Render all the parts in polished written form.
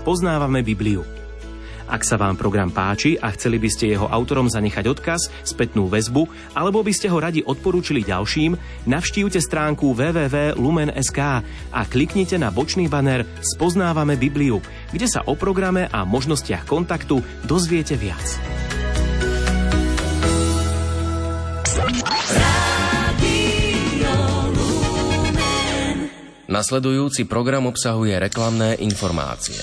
Spoznávame Bibliu. Ak sa vám program páči a chceli by ste jeho autorom zanechať odkaz, spätnú väzbu, alebo by ste ho radi odporúčili ďalším, navštívte stránku www.lumen.sk a kliknite na bočný banner Spoznávame Bibliu, kde sa o programe a možnostiach kontaktu dozviete viac. Nasledujúci program obsahuje reklamné informácie.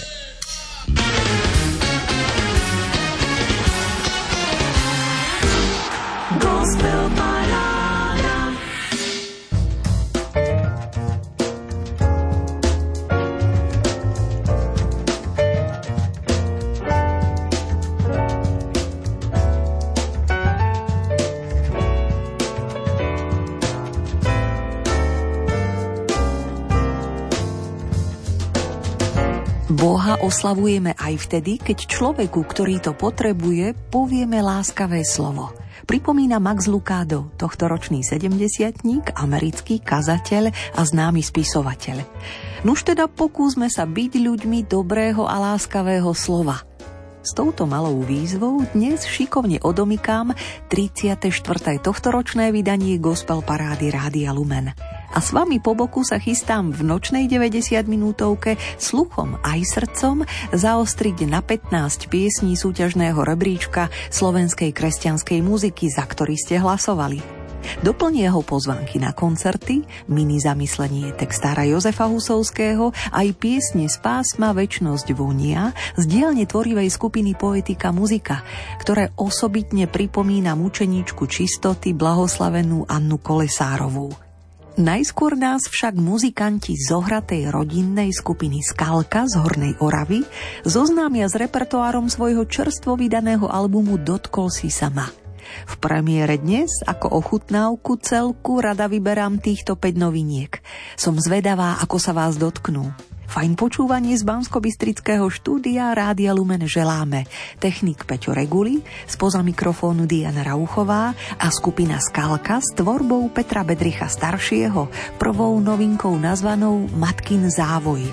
Boha oslavujeme aj vtedy, keď človeku, ktorý to potrebuje, povieme láskavé slovo. Pripomína Max Lucado, tohtoročný 70-tník, americký kazateľ a známy spisovateľ. Nuž teda pokúsme sa byť ľuďmi dobrého a láskavého slova. S touto malou výzvou dnes šikovne odomykám 34. tohtoročné vydanie Gospel parády Rádia Lumen. A s vami po boku sa chystám v nočnej 90-minútovke sluchom aj srdcom zaostriť na 15 piesní súťažného rebríčka slovenskej kresťanskej muziky, za ktorý ste hlasovali. Doplnia ho pozvánky na koncerty, mini zamyslenie textára Jozefa Husovského, aj piesne z pásma Večnosť vonia z dielne tvorivej skupiny Poetika muzika, ktoré osobitne pripomína mučeníčku čistoty blahoslavenú Annu Kolesárovú. Najskôr nás však muzikanti zohratej rodinnej skupiny Skalka z Hornej Oravy zoznámia s repertoárom svojho čerstvo vydaného albumu Dotkol si sa ma. V premiére dnes ako ochutnávku celku rada vyberám týchto 5 noviniek. Som zvedavá, ako sa vás dotknú. Fajn počúvanie z Banskobystrického štúdia Rádia Lumen želáme technik Peťo Reguli, spoza mikrofónu Diana Rauchová a skupina Skalka s tvorbou Petra Bedricha staršieho, prvou novinkou nazvanou Matkin závoj.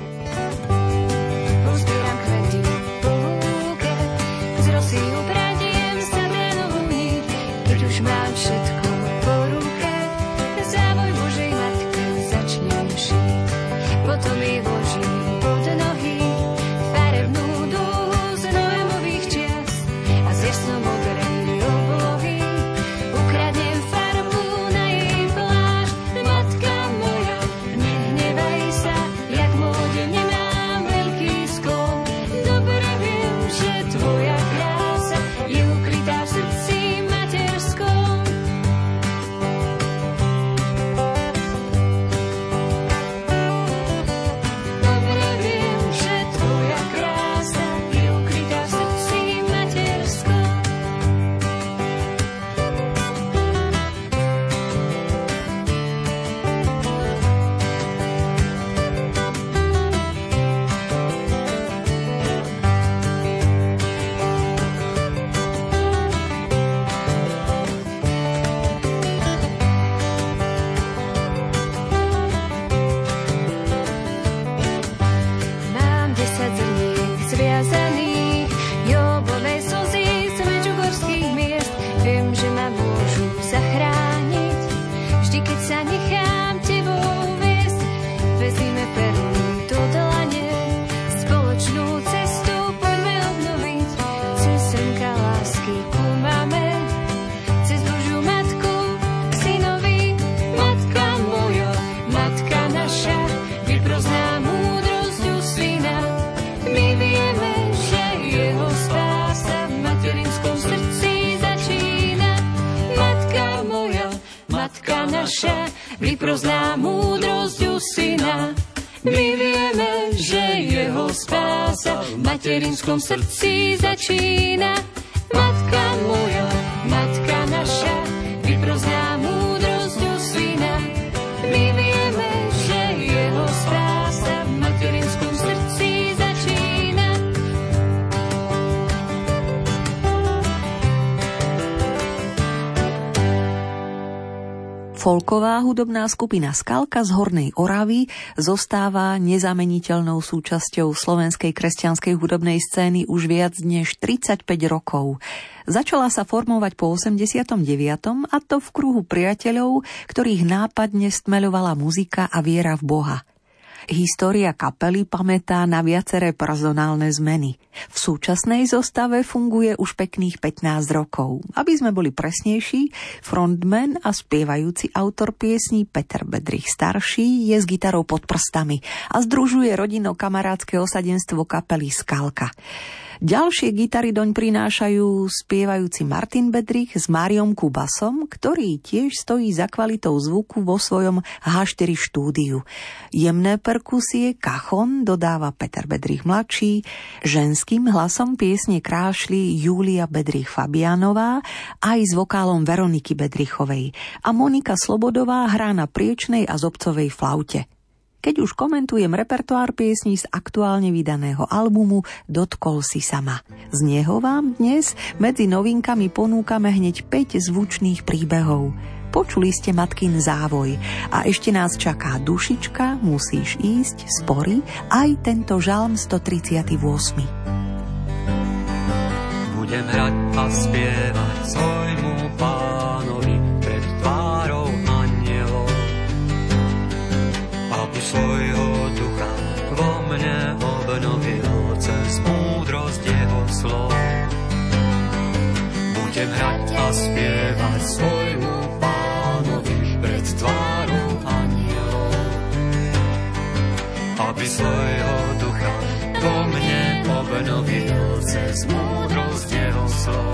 Pozbieram kvety po lúke, z rosy upradiem sa drenovú niť, keď už mám všetko po ruke, závoj Božej Matke začnem šiť. Potom jej vložím pod nohy farebnú dúhu z noémových čias a z jasnomodrej oblohy ukradnem farbu na jej plášť. Matka moja, nehnevaj sa, jak móde nemám veľký sklon. Dobre viem, že tvoja krása je ukrytá v srdci materskom. Vyprozná múdrosť u syna. My vieme, že jeho spása v materinskom srdci začína. Matka moja, matka naša, vyprozná múdrosť u syna. My vieme, že jeho spása v materinskom srdci začína. Folková hudobná skupina Skalka z Hornej Oravy zostáva nezameniteľnou súčasťou slovenskej kresťanskej hudobnej scény už viac než 35 rokov. Začala sa formovať po 89. a to v kruhu priateľov, ktorých nápadne stmeľovala muzika a viera v Boha. História kapely pamätá na viaceré personálne zmeny. V súčasnej zostave funguje už pekných 15 rokov. Aby sme boli presnejší, frontman a spievajúci autor piesní Peter Bedrich starší je s gitarou pod prstami a združuje rodinno-kamarátske osadenstvo kapely Skalka. Ďalšie gitary doň prinášajú spievajúci Martin Bedrich s Máriom Kubasom, ktorý tiež stojí za kvalitou zvuku vo svojom H4 štúdiu. Jemné perkusie, kachon dodáva Peter Bedrich mladší, ženským hlasom piesne krášli Júlia Bedrich Fabianová aj s vokálom Veroniky Bedrichovej a Monika Slobodová hrá na priečnej a zobcovej flaute. Keď už komentujem repertoár piesní z aktuálne vydaného albumu Dotkol si sama. Z neho vám dnes medzi novinkami ponúkame hneď 5 zvučných príbehov. Počuli ste Matkin závoj a ešte nás čaká Dušička, Musíš ísť, Spory, aj tento žalm 138. Budem hrať a spievať svojmu Pánovi pred tvárou anjelov, aby svojho ducha vo mne obnovil cez múdrosť jeho slov. Budem hrať a spievať svojmu Pánovi pred tvárou anjelov, aby svojho ducha vo mne obnovil cez múdrosť jeho slov.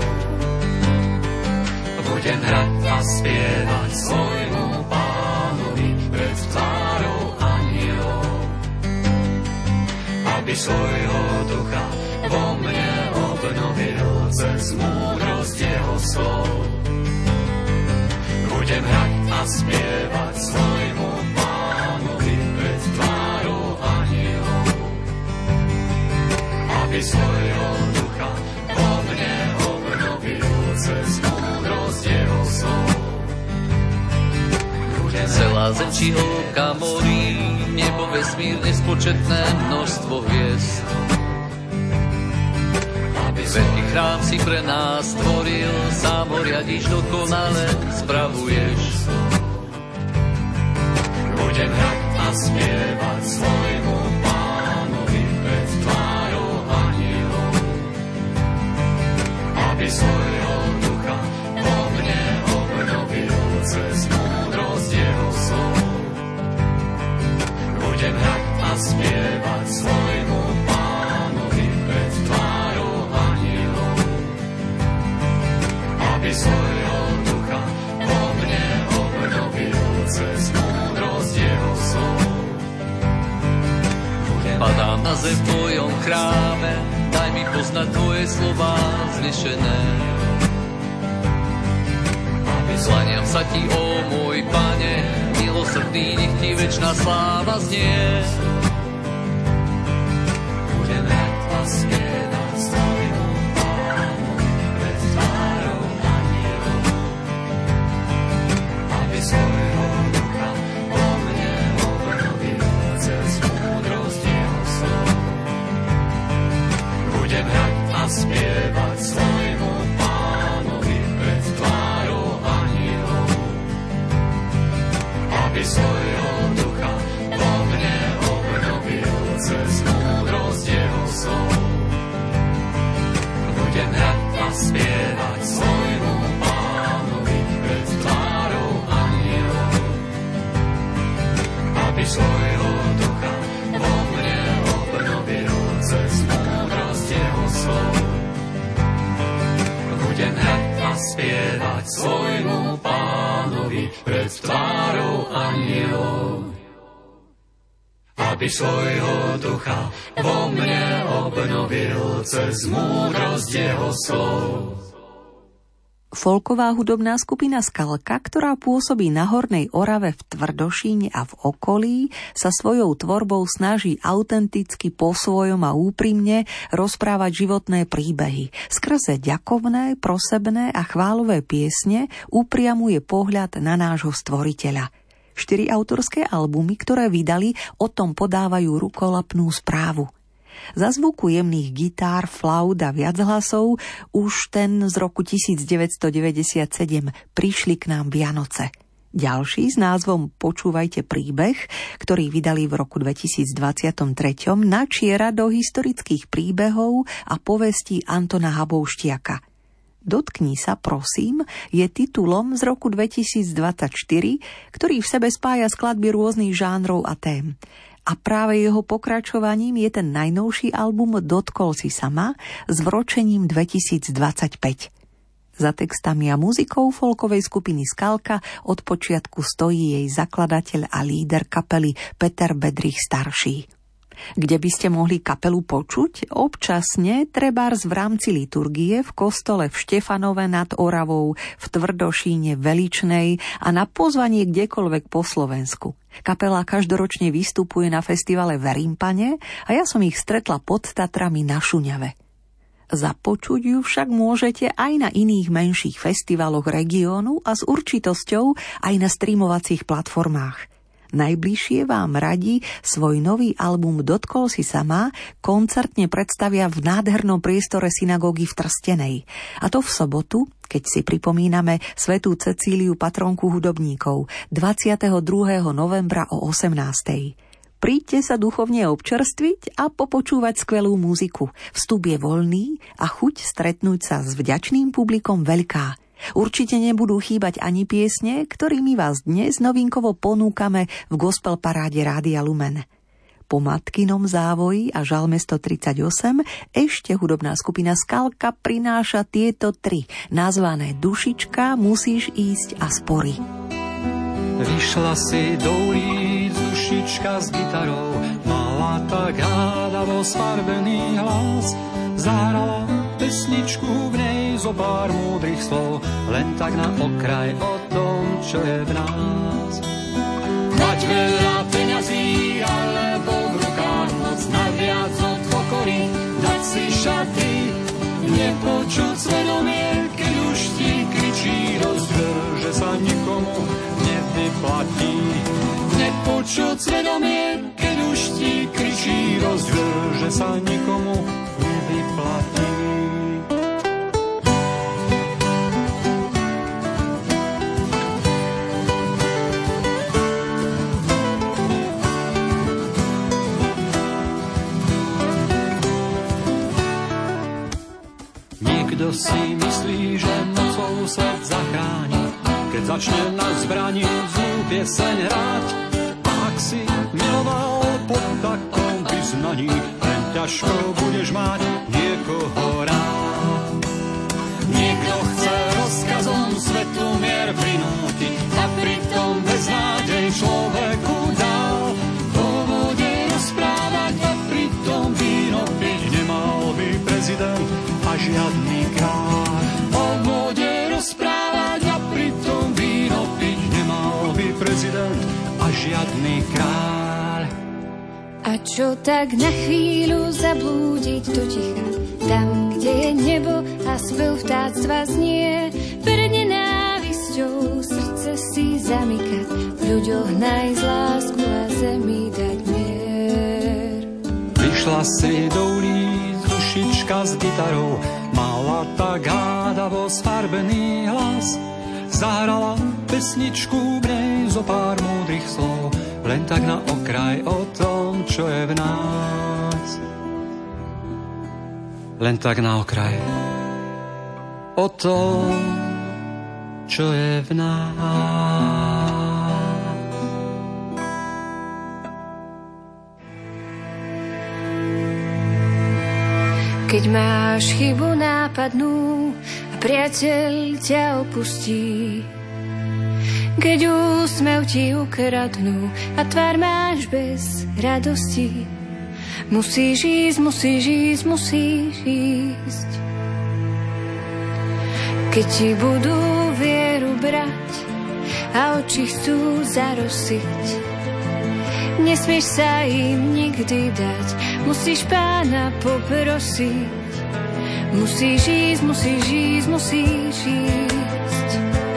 Budem hrať a spievať svojmu Pánovi pred tvárou anjelov, aby svojho ducha vo mne obnovil cez múdrosť jeho slov. Budem hrať a spievať svojmu Pánovi pred tvárou anjelov, aby svojho ducha vo mne obnovil cez múdrosť jeho slov. Celá zem či hĺbka morí, nebo vesmír nespočetné množstvo hviezd. Veľký chrám si pre nás stvoril, sám ho riadiš, dokonale spravuješ. Budem hrať a spievať svojmu Pánovi pred tvárou anjelov, aby svojho ducha vo mne obnovil cez múdrosť jeho slov. Budem hrať a spievať svojmu Pánovi pred tvárou anjelov, aby svojho ducha vo mne obnovil cez múdrosť jeho slov. Padám na zem v tvojom chráme, daj mi poznať tvoje slová znešené. Klaniam sa ti, ó môj Pane, milosrdný, nech ti večná sláva znie. Budem hrať a spievať svojmu Pánovi pred tvárou anjelov, aby svojho ducha vo mne obnovil cez múdrosť jeho slov. Budem hrať a spievať svojmu Pánovi pred tvárou anjelov, aby svojho ducha vo mne obnovil cez múdrosť jeho slov. Budem hrať a spievať svojmu Pánovi pred tvárou anjelov, aby svojho ducha vo mne obnovil cez múdrosť jeho slov. Budem hrať a spievať svojmu Pánovi pred tvárou anjelov, aby svojho ducha vo mne obnovil cez múdrosť jeho slov. Folková hudobná skupina Skalka, ktorá pôsobí na Hornej Orave v Tvrdošíne a v okolí, sa svojou tvorbou snaží autenticky, po svojom a úprimne rozprávať životné príbehy. Skrze ďakovné, prosebné a chválové piesne upriamuje pohľad na nášho stvoriteľa. 4 autorské albumy, ktoré vydali, o tom podávajú rukolapnú správu. Za zvuku jemných gitár, flaut a viac hlasov už ten z roku 1997 Prišli k nám Vianoce. Ďalší s názvom Počúvajte príbeh, ktorý vydali v roku 2023, načiera do historických príbehov a povestí Antona Habouštiaka. Dotkni sa, prosím, je titulom z roku 2024, ktorý v sebe spája skladby rôznych žánrov a tém. A práve jeho pokračovaním je ten najnovší album Dotkol si sa ma s vročením 2025. Za textami a muzikou folkovej skupiny Skalka od počiatku stojí jej zakladateľ a líder kapely Peter Bedrich starší. Kde by ste mohli kapelu počuť? Občasne, trebárs v rámci liturgie v kostole v Štefanove nad Oravou, v Tvrdošíne Veličnej a na pozvanie kdekoľvek po Slovensku. Kapela každoročne vystupuje na festivale v Rimpane a ja som ich stretla pod Tatrami na Šuňave. Započuť ju však môžete aj na iných menších festivaloch regiónu a s určitosťou aj na streamovacích platformách. Najbližšie vám radí svoj nový album Dotkol si sa ma koncertne predstavia v nádhernom priestore synagógy v Trstenej. A to v sobotu, keď si pripomíname svätú Cecíliu, patronku hudobníkov, 22. novembra o 18. Príďte sa duchovne občerstviť a popočúvať skvelú muziku. Vstup je voľný a chuť stretnúť sa s vďačným publikom veľká. Určite nebudú chýbať ani piesne, ktorými vás dnes novinkovo ponúkame v gospel paráde Rádia Lumen. Po Matkinom závoji a Žalme 138 ešte hudobná skupina Skalka prináša tieto 3, nazvané Dušička, Musíš ísť a Spory. Vyšla si do ulic dušička s gitarou, mala tak hádavo sfarbený hlas, zahrala pesničku, v nej zo pár múdrych slov, len tak na okraj o tom, čo je v nás. Mať veľa peňazí, alebo v rukách moc, naviac od pokory, dať si šaty, nepočuť svedomie, keď už ti kričí rozdver, že sa nikomu nevyplatí. Nepočuť svedomie, keď už ti kričí rozdver, že sa nikomu nevyplatí. Niekto si myslí, že mocou svet zachráni, keď začne na zbrani zlú pieseň hrať. A ak si miloval pod takom vyznaní, len ťažko budeš mať niekoho rád. Niekto chce rozkazom svetu mier prinútiť, a pritom beznádej človeku dal. O vode rozprávať a pritom víno piť, nemal by prezident a žiadny kráľ. O vode rozprávať a pritom víno piť, nemal by prezident a žiadny kráľ. A čo tak na chvíľu zablúdiť do ticha, tam, kde je nebo a spev vtáctva znie, pred nenávisťou srdce si zamykať, v ľuďoch nájsť lásku a zemi dať mier. Vyšla si do ulic dušička s gitarou, mala tak hádavo sfarbený hlas, zahrala pesničku, v nej zo pár múdrych slov, len tak na okraj o tom, čo je v nás. Len tak na okraj o tom, čo je v nás. Keď máš chybu nápadnú a priateľ ťa opustí, keď úsmev ti ukradnú a tvár máš bez radosti, musíš ísť, musíš ísť, musíš ísť. Keď ti budú vieru brať a oči chcú zarosiť, nesmieš sa im nikdy dať, musíš Pána poprosiť. Musíš ísť, musíš ísť, musíš ísť.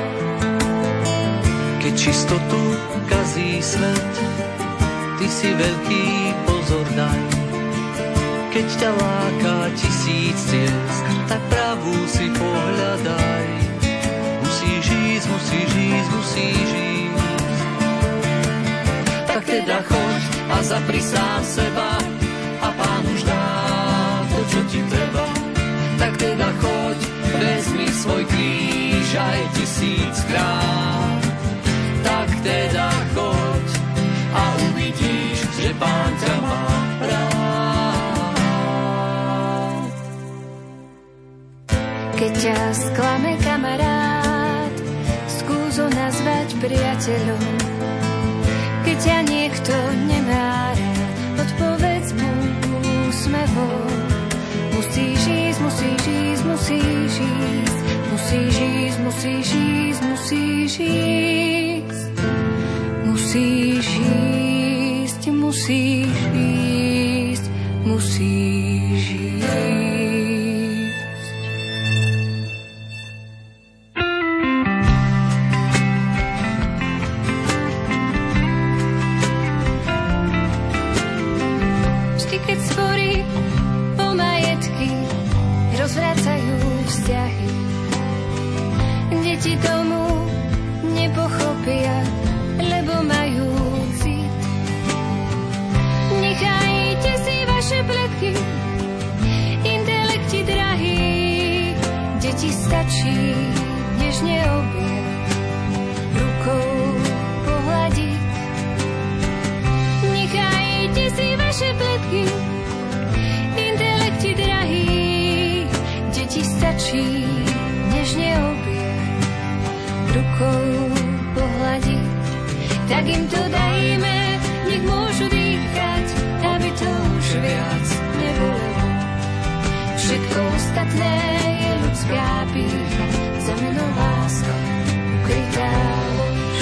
Keď čistotu kazí svet, ty si veľký pozor daj. Keď ťa láka 1000 ciest, tak pravú si pohľadaj. Musíš ísť, musíš ísť, musíš ísť. Tak teda choď a zapri sám seba a Pán už dá to, čo ti treba. Tak teda choď, vezmi svoj kríž aj 1000-krát. Tak teda choď a uvidíš, že Pán ťa má rád. Keď ťa sklame kamarát, skús ho nazvať priateľom. Keď ťa niekto nemá rád, odpovedz mu úsmevom. Musíš ísť, musíš ísť, musíš ísť, musíš ísť, musíš ísť, musíš ísť, musíš ísť, musíš ísť, musíš ísť. Vždy, keď sporí o majetky, rozvracajú vzťahy. Deti tomu nepochopia, lebo majú cit. Nechajte si vaše pletky, intelekti drahý. Deti stačí nežne objať, rukou pohľadiť. Nechajte si vaše pletky, intelekti drahý. Deti stačí nežne objať, rukou pohľadiť. Tak im to dajme, nech môžu dýchať, aby to už viac nebolelo. Všetko ostatné je ľudská pýcha, za meno láska ukrytá lož.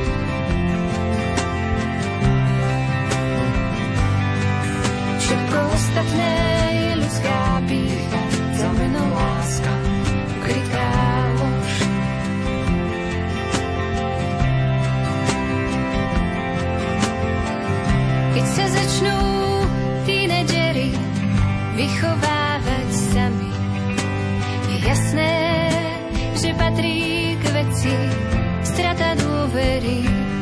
Všetko ostatné je ľudská pýcha, za meno láska ukrytá lož. Keď sa začnú tínedžeri vychovávať sami, je jasné, že patrí k veci strata dôvery.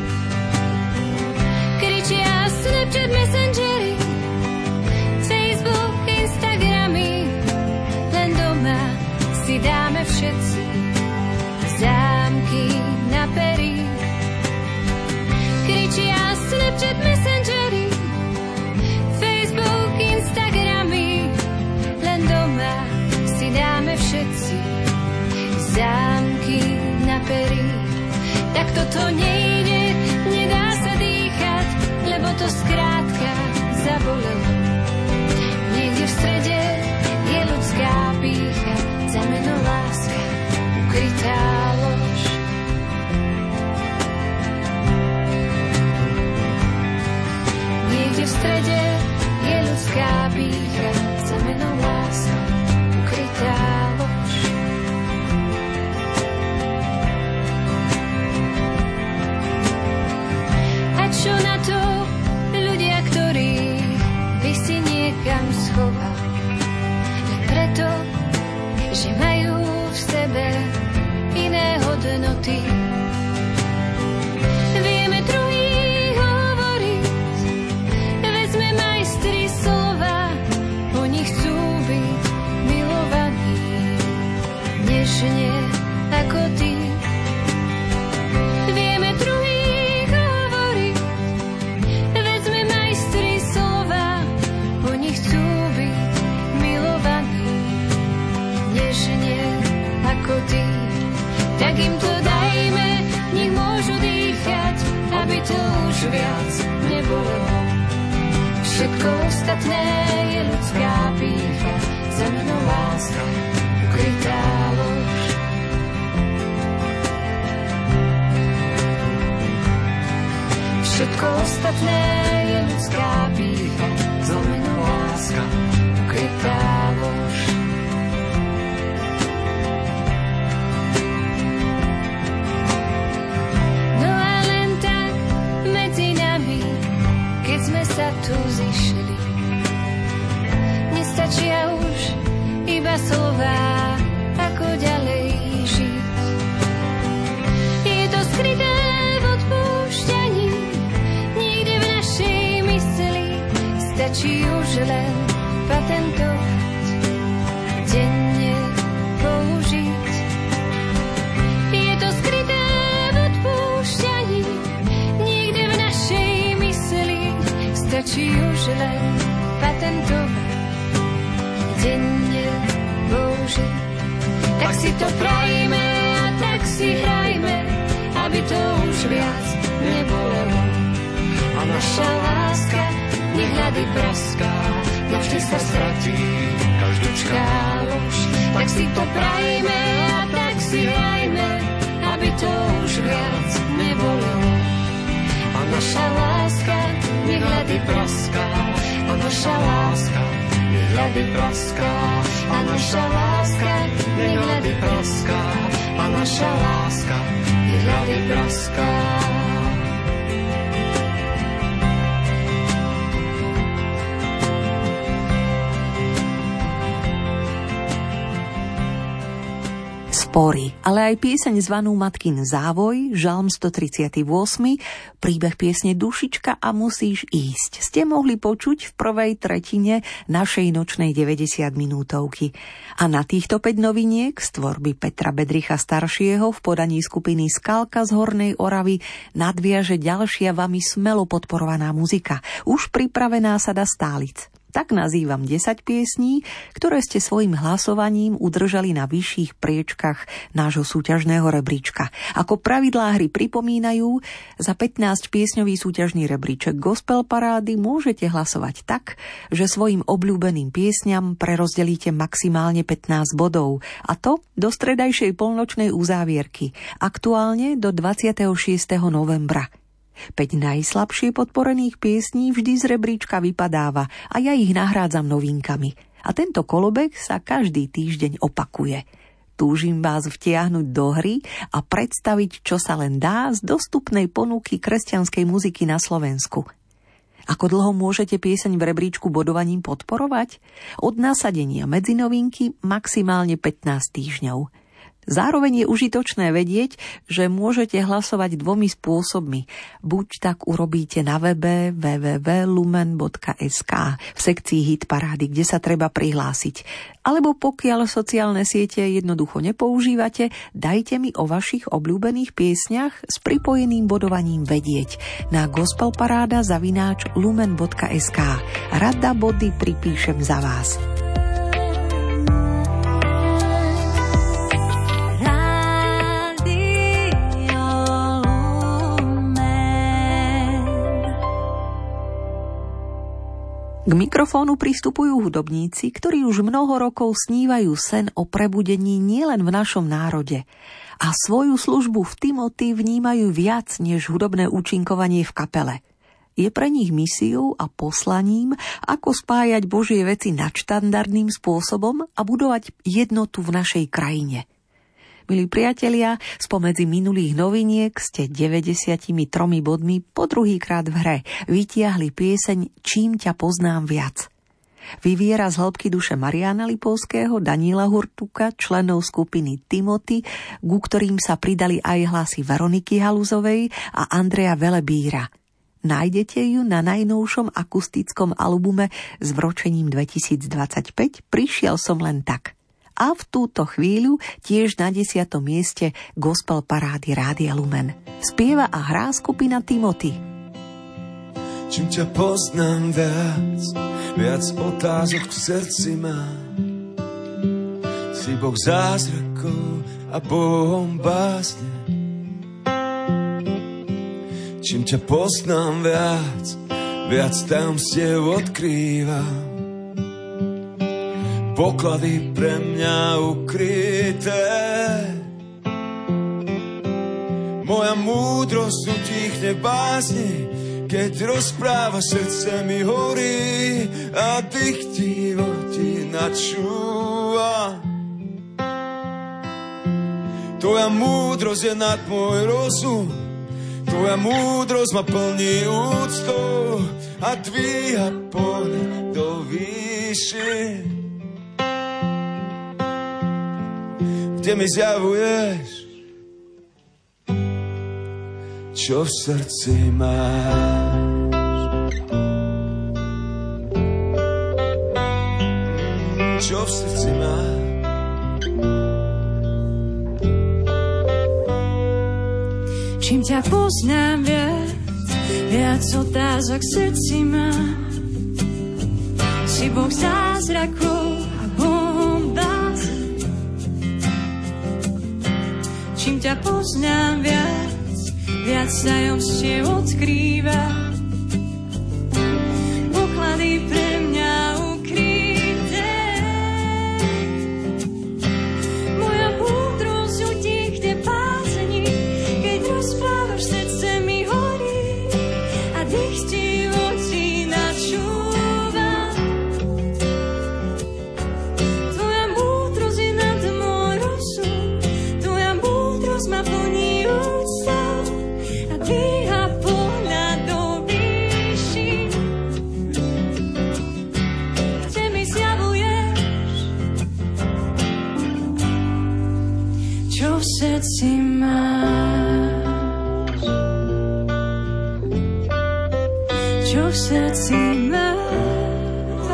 Kričia Snapchat, Messengery, Facebook, Instagramy, len doma si dáme všetci zámky na pery. Kričia Snapchat, Messengery, Facebook, Instagramy, len doma si dáme všetci zámky na pery. Tak toto nejde, nedá sa dýchať, lebo to skrátka zabolelo. Niekde v strede je ľudská pýcha, za meno láska ukrytá lož. Niekde v strede je ľudská pýcha, za meno láska ukrytá lož. A čo na to ľudia, ktorí by si niekam schoval, len preto, že majú v sebe iné hodnoty. Vieme druhých hovoriť, veď sme majstri slova, oni chcú byť milovaní nežne ako ty. Vieme druhých hovoriť, veď sme majstri slova, oni chcú byť milovaní nežne ako ty. Tak im to dajme, nech môžu dýchať, aby to už viac nebolo. Všetko ostatné je ľudská pýcha, za mnou láska ukrytá lož. Krásne je ľudská pýcha, zlomená láska, ukrytá lož. No a len tak medzi nami, keď sme sa tu zišli, nestačia už iba slová, ako ďalej žiť. Je to skryté v odpúšťaní, niekde v našej mysli, stačí už len patentovať, denne použiť. Je to skryté v odpúšťaní, niekde v našej mysli, stačí už len patentovať, denne použiť. Tak si to prajme a tak si hrajme, aby to už viac nebolelo. A naša láska nech ľady praská, navždy sa stratí každúčká lož. Tak si to prajme a tak si hrajme, aby to už viac nebolelo. A naša láska nech ľady praská, a naša láska nech ľady praská, a naša láska nech ľady praská, a naša láska nech ľady praská. Spory, ale aj pieseň zvanú Matkin závoj, žalm 138, príbeh piesne Dušička a musíš ísť ste mohli počuť v prvej tretine našej nočnej 90 minútovky. A na týchto 5 noviniek z tvorby Petra Bedricha staršieho v podaní skupiny Skalka z Hornej Oravy nadviaže ďalšia vami smelo podporovaná muzika, už pripravená sada stálic. Tak nazývam 10 piesní, ktoré ste svojim hlasovaním udržali na vyšších priečkach nášho súťažného rebríčka. Ako pravidlá hry pripomínajú, za 15 piesňový súťažný rebríček Gospel Parády môžete hlasovať tak, že svojim obľúbeným piesňam prerozdelíte maximálne 15 bodov, a to do stredajšej polnočnej uzávierky, aktuálne do 26. novembra. 5 najslabšie podporených piesní vždy z rebríčka vypadáva a ja ich nahrádzam novinkami. A tento kolobek sa každý týždeň opakuje. Túžim vás vtiahnuť do hry a predstaviť, čo sa len dá z dostupnej ponuky kresťanskej muziky na Slovensku. Ako dlho môžete pieseň v rebríčku bodovaním podporovať? Od nasadenia medzi novinky maximálne 15 týždňov. Zároveň je užitočné vedieť, že môžete hlasovať 2 spôsobmi. Buď tak urobíte na webe www.lumen.sk v sekcii Hit parády, kde sa treba prihlásiť. Alebo pokiaľ sociálne siete jednoducho nepoužívate, dajte mi o vašich obľúbených piesňach s pripojeným bodovaním vedieť na gospelparáda@lumen.sk. Rada body pripíšem za vás. K mikrofónu pristupujú hudobníci, ktorí už mnoho rokov snívajú sen o prebudení nielen v našom národe a svoju službu v Timothy vnímajú viac než hudobné účinkovanie v kapele. Je pre nich misiou a poslaním, ako spájať Božie veci nadštandardným spôsobom a budovať jednotu v našej krajine. Milí priatelia, spomedzi minulých noviniek ste 93 bodmi po druhýkrát v hre vytiahli pieseň Čím ťa poznám viac. Vyviera z hĺbky duše Mariána Lipovského, Daniela Hurtuka, členov skupiny Timothy, ku ktorým sa pridali aj hlasy Veroniky Haluzovej a Andreja Velebíra. Nájdete ju na najnovšom akustickom albume s vročením 2025 Prišiel som len tak. A v túto chvíľu tiež na 10. mieste Gospel Parády Rádia Lumen. Spieva a hrá skupina Timothy. Čím ťa poznám viac otázok v srdci mám. Si Boh zázrakov a Bohom básne. Čím ťa poznám viac tajomstiev odkrývam. Poklady pre mňa ukryté. Moja múdrosť utichne básne, Keď rozpráva, srdce mi horí a dychtivo ti načúva. Tvoja múdrosť je nad môj rozum, tvoja múdrosť ma plní úctou a dvíha pohľad do výši. Kde mi zjavuješ, čo v srdci máš. Čo v srdci máš. Čím ťa poznám viac otázok v srdci mám. Si Boh zázrakov a bombáz. Čím ťa poznám viac tajomstiev odkrýva. Poklady pre mňa ukryté. Moja múdrosť utichne bázni, keď rozprávaš, srdce mi horí a dých ti oči načúva. Tvoja múdrosť je nad môj rozum, tvoja múdrosť ma plní úctou a dvíha pohľad do výši. Kde mi zjavuješ, čo v srdci máš. Čo v srdci máš.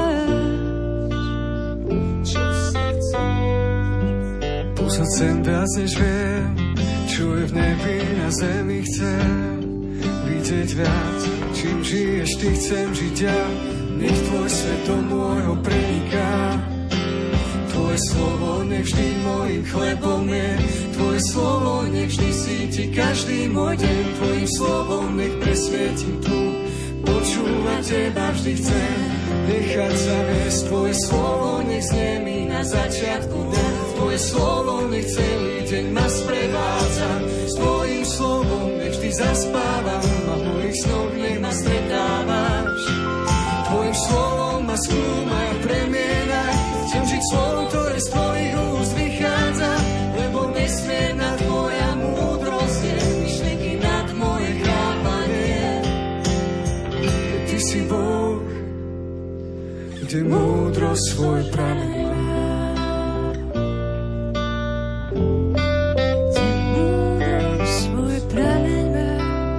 Čo v srdci. Poznať sem viac než viem, čo je v nebi na zemi, chcem vidieť viac. Čím žiješ, ty chcem žiť ja, nech tvoj svet do môjho preniká. Tvoje slovo nech vždy mojím chlebom je, tvoje slovo nech vždy síti každý môj deň. Tvojim slovom nech presvietím tu, počúvať teba vždy chcem, nechať sa viesť. Tvoje slovo nech znie mi na začiatku dňa, tvoje slovo nech celý deň ma sprevádza. S tvojim slovom nech vždy zaspávam a v mojich snoch nech ma stretávaš. Tvojim slovom ma skúmaj a premienaj, chcem žiť slovom, ktoré z tvojich úst vychádza, lebo nesmierna tvoja múdrosť je, myšlienky nad moje chápanie. Ty si Boh, kde múdrosť svoj prameň má. Kde múdrosť svoj prameň má.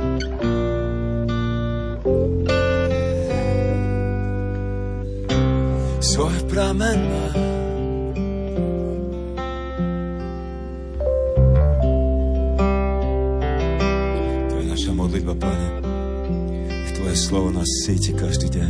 Svoj prameň má. To je naša modlitba, Pane. Tvoje slovo nás síti každý deň.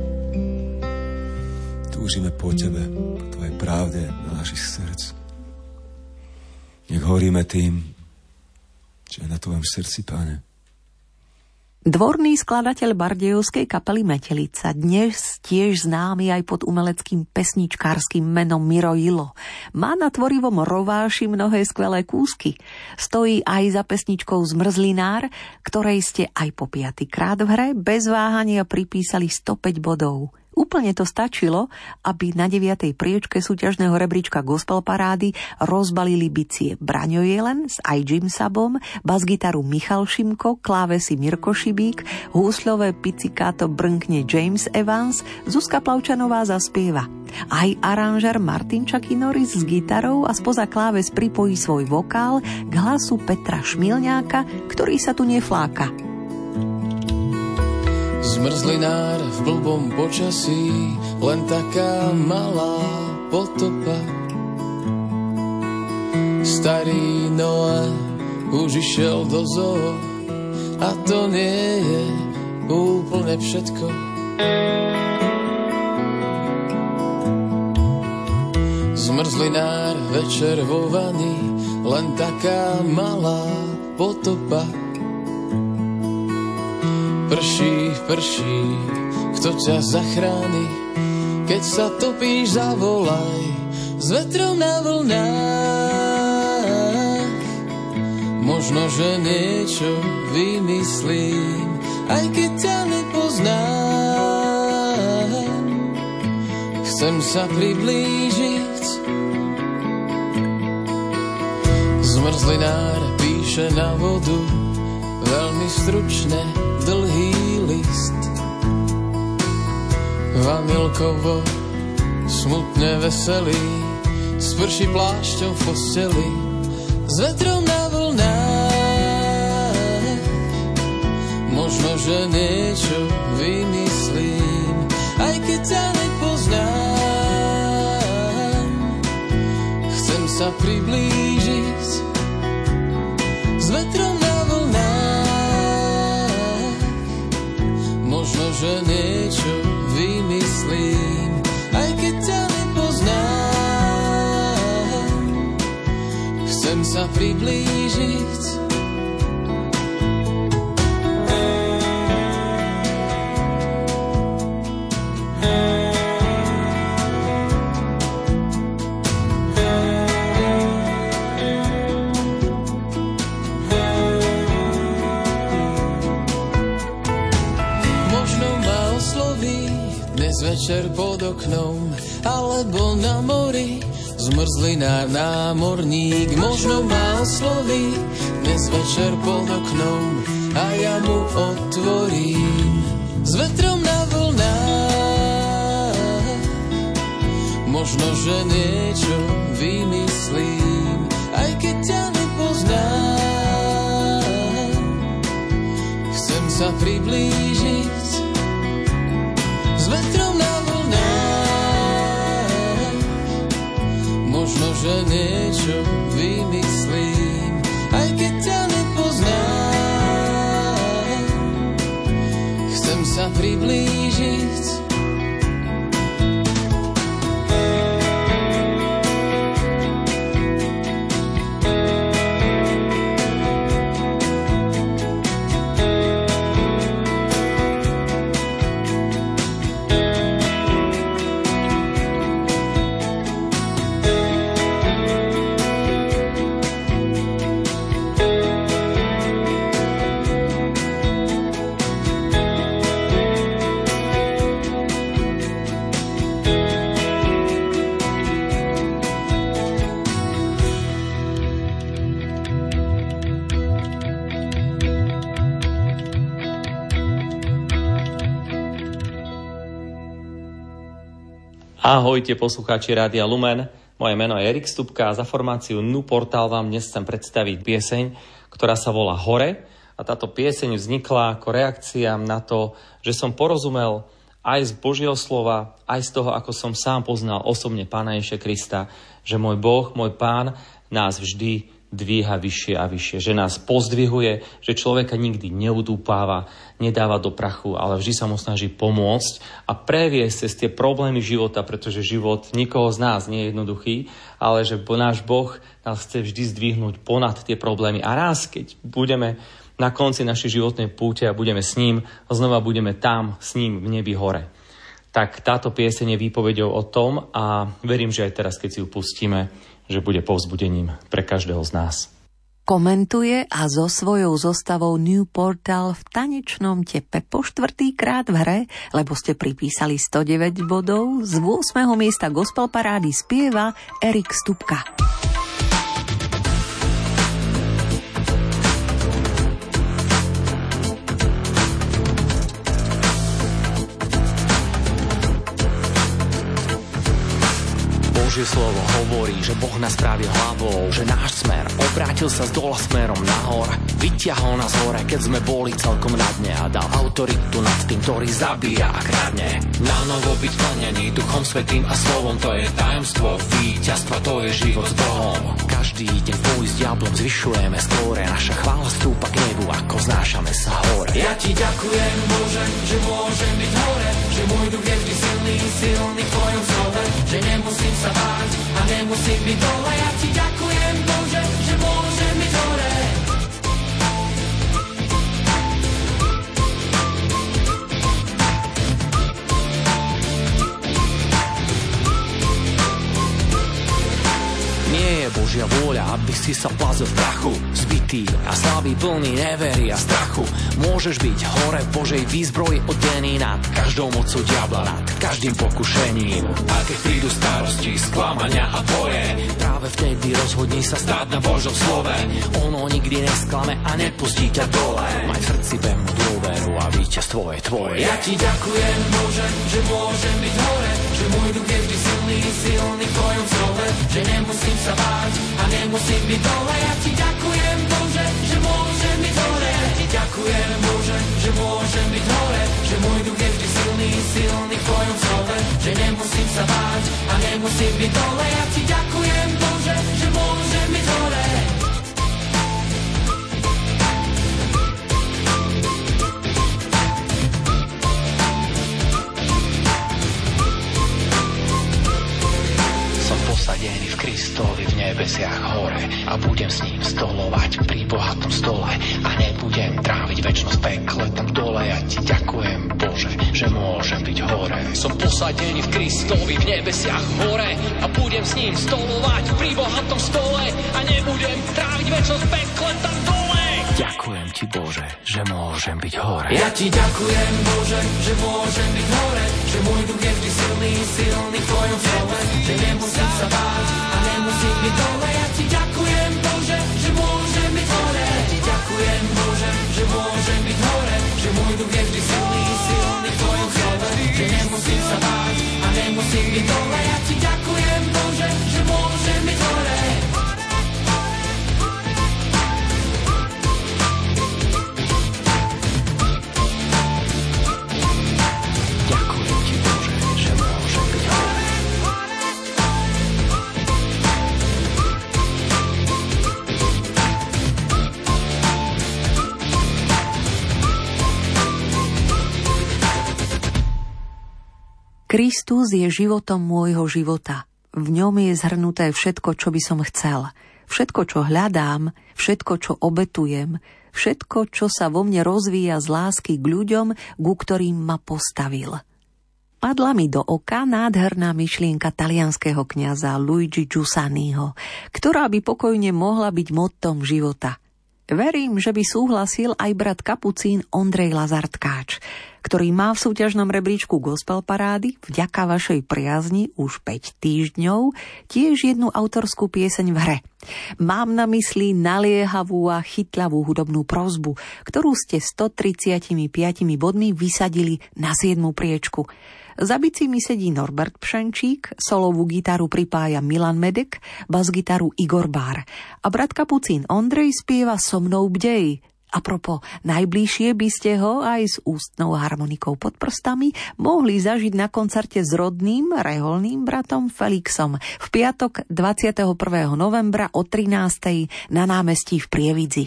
Túžime po Tebe, po Tvojej pravde do našich srdc. Nech horíme tým, čo je na Tvojom srdci, Pane. Dvorný skladateľ bardejovskej kapely Metelica, dnes tiež známy aj pod umeleckým pesničkárskym menom Miro Jilo, má na tvorivom rováši mnohé skvelé kúsky. Stojí aj za pesničkou Zmrzlinár, ktorej ste aj po 5. krát v hre bez váhania pripísali 105 bodov. Úplne to stačilo, aby na 9. priečke súťažného rebríčka Gospel Parády rozbalili bicie Braňo Jelen s aj Jim Sabom, basgitaru Michal Šimko, klávesy Mirko Šibík, húsľové pizzicato brnkne James Evans, Zuzka Plavčanová zaspieva. Aj aranžer Martin Čakinoris s gitarou a spoza kláves pripojí svoj vokál k hlasu Petra Šmilňáka, ktorý sa tu nefláka. Zmrzlinár v blbom počasí, len taká malá potopa. Starý Noa už išiel do zoo a to nie je úplne všetko. Zmrzlinár večer vo vani, len taká malá potopa. Prší, prší, kto ťa zachráni, keď sa topíš, zavolaj s vetrom na vlnách. Možno, že niečo vymyslím aj keď ťa nepoznám. Chcem sa priblížiť. Zmrzlinár píše na vodu veľmi stručne dlhý list. Vanilkovo smutne veselý sprší plášťom v posteli s vetrom na vlnách. Možno, že niečo vymyslím, aj keď ťa nepoznám. Chcem sa priblížiť s vetrom na vlnách. Možno, že niečo vymyslím, aj keď ťa nepoznám. Chcem sa priblížiť. Večer pod oknom, alebo na mori, zmrzlinár námorník možno ma osloví. Dnes večer pod oknom a ja mu otvorím s vetrom na vlnách. Možno, že niečo vymyslím, aj keď ťa nepoznám. Chcem sa priblížiť s vetrom na vlnách. Možno, že niečo vymyslím, aj keď ťa nepoznám. Chcem sa priblížiť. Ahojte poslucháči Rádia Lumen, moje meno je Erik Stupka a za formáciu Nu Portál vám dnes chcem predstaviť pieseň, ktorá sa volá Hore, a táto pieseň vznikla ako reakcia na to, že som porozumel aj z Božieho slova, aj z toho, ako som sám poznal osobne Pána Ježiša Krista, že môj Boh, môj Pán nás vždy dvíha vyššie a vyššie, že nás pozdvihuje, že človeka nikdy neudúpáva, nedáva do prachu, ale vždy sa mu snaží pomôcť a previesť cez tie problémy života, pretože život nikoho z nás nie je jednoduchý, ale že náš Boh nás chce vždy zdvihnúť ponad tie problémy a raz, keď budeme na konci našej životnej púte a budeme s ním, znova budeme tam s ním v nebi hore. Tak táto pieseň je výpovedou o tom a verím, že aj teraz, keď si ju pustíme, že bude povzbudením pre každého z nás. Komentuje a so svojou zostavou New Portal v tanečnom tepe po 4. krát v hre, lebo ste pripísali 109 bodov, z 8. miesta gospel parády spieva Erik Stupka. Božie slovo hovorí, že Boh nás spravil hlavou, že náš smer obrátil sa z dola smerom nahor. Vyťahol nás hore, keď sme boli celkom na dne a dal autoritu nad tým, ktorý zabíja a kradne. Na novo byť plnený Duchom Svätým a slovom, to je tajomstvo víťazstva, to je život s Bohom. Každý deň v boji s diablom zvyšujeme skóre, naša chvála stúpa k nebu, ako znášame sa hore. Ja ti ďakujem, Bože, že môžem byť hore, že môj duch je vždy silný, silný v tvojom slove, že nemusím sa báť a nemusím byť dole. Ja ti ďakujem, Bože, že môžem byť hore. Nie je Božia vôľa, aby si sa plazil v prachu, zbitý a slabý, plný nevery a strachu. Môžeš byť hore v Božej výzbroji, odený nad každou mocou diabla, nad každým pokušením. A keď prídu starosti, sklamania a boje, práve vtedy rozhodni sa stáť na Božom slove. Ono nikdy nesklame a nepustí ťa dole. Maj v srdci pevnú dôveru a víťazstvo je tvoje. Ja ti ďakujem, Bože, že môžem byť hore, že môj duch je vždy silný, silný v tvojom slove, že nemusím sa báť a nemusím byť dole. Ja ti ďakujem, Bože, že môžem byť hore. Ja ti ďakujem, Bože, že môžem byť hore, že môj duch je vždy silný, silný v tvojom slove, že nemusím sa báť a nemusím byť dole. Ja ti ďakujem, Bože, že môžem byť hore. Posadený v Kristovi v nebesiach hore a budem s ním stolovať pri bohatom stole a nebudem tráviť večnosť pekle tam dole. Ja ti ďakujem, Bože, že môžem byť hore. Som posadený v Kristovi v nebesiach hore a budem s ním stolovať pri bohatom stole a nebudem tráviť večnosť pekle tam dole. Ďakujem ti, Bože, že môžem byť hore. Ja ti ďakujem, Bože, že môžem byť hore, že môj duch je vždy silný, silný v tvojom slove, že nemusím sa báť a nemusím byť dole. Ja ti ďakujem, Bože, že môžem byť hore. Ja ti ďakujem, Bože, že môžem byť hore, že môj duch je vždy silný, silný v tvojom slove, že nemusím sa báť a nemusím byť dole. Ja ti ďakujem, Bože, že môžem byť hore. Kristus je životom môjho života. V ňom je zhrnuté všetko, čo by som chcel. Všetko, čo hľadám, všetko, čo obetujem, všetko, čo sa vo mne rozvíja z lásky k ľuďom, ku ktorým ma postavil. Padla mi do oka nádherná myšlienka talianskeho kňaza Luigi Giussaniho, ktorá by pokojne mohla byť mottom života. Verím, že by súhlasil aj brat kapucín Ondrej Lazartkáč, ktorý má v súťažnom rebríčku Gospel Parády vďaka vašej priazni už 5 týždňov tiež jednu autorskú pieseň v hre. Mám na mysli naliehavú a chytlavú hudobnú prosbu, ktorú ste 135 bodmi vysadili na 7. priečku. Za bicími sedí Norbert Pšenčík, solovú gitaru pripája Milan Medek, basgitaru Igor Bár a brat kapucín Ondrej spieva So mnou bdej. Apropo, najbližšie by ste ho aj s ústnou harmonikou pod prstami mohli zažiť na koncerte s rodným reholným bratom Felixom v piatok 21. novembra o 13. na námestí v Prievidzi.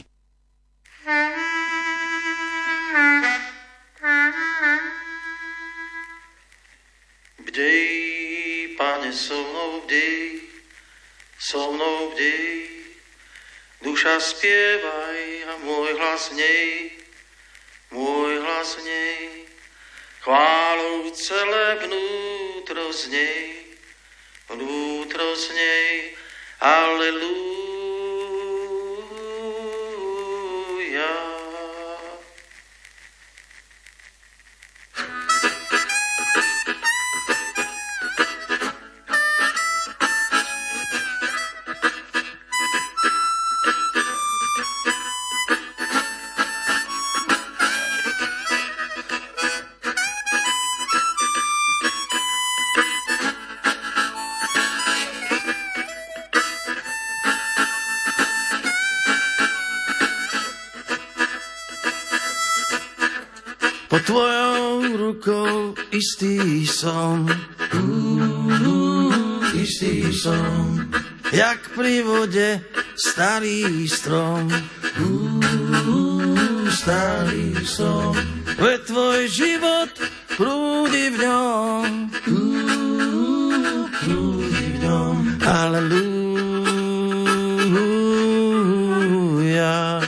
Bdej, Pane, so mnou bdej, duša spievaj a môj hlas v nej, chválou celé vnútro z nej, Aleluja. Pod tvojou rukou istý som, jak pri vode starý strom, starý som. Veď tvoj život prúdi v ňom, Aleluja.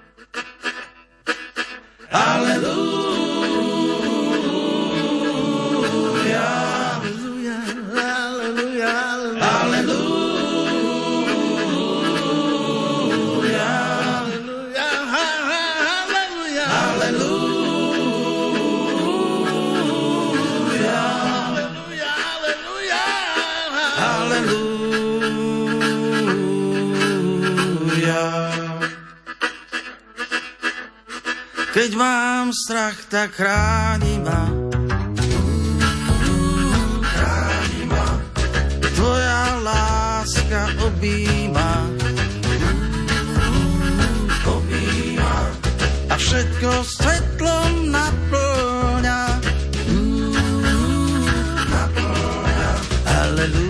Aleluja. Aleluja. Keď mám strach, tak chráni ma. Tvoja láska objíma. A všetko svetlom naplňa. Halleluja.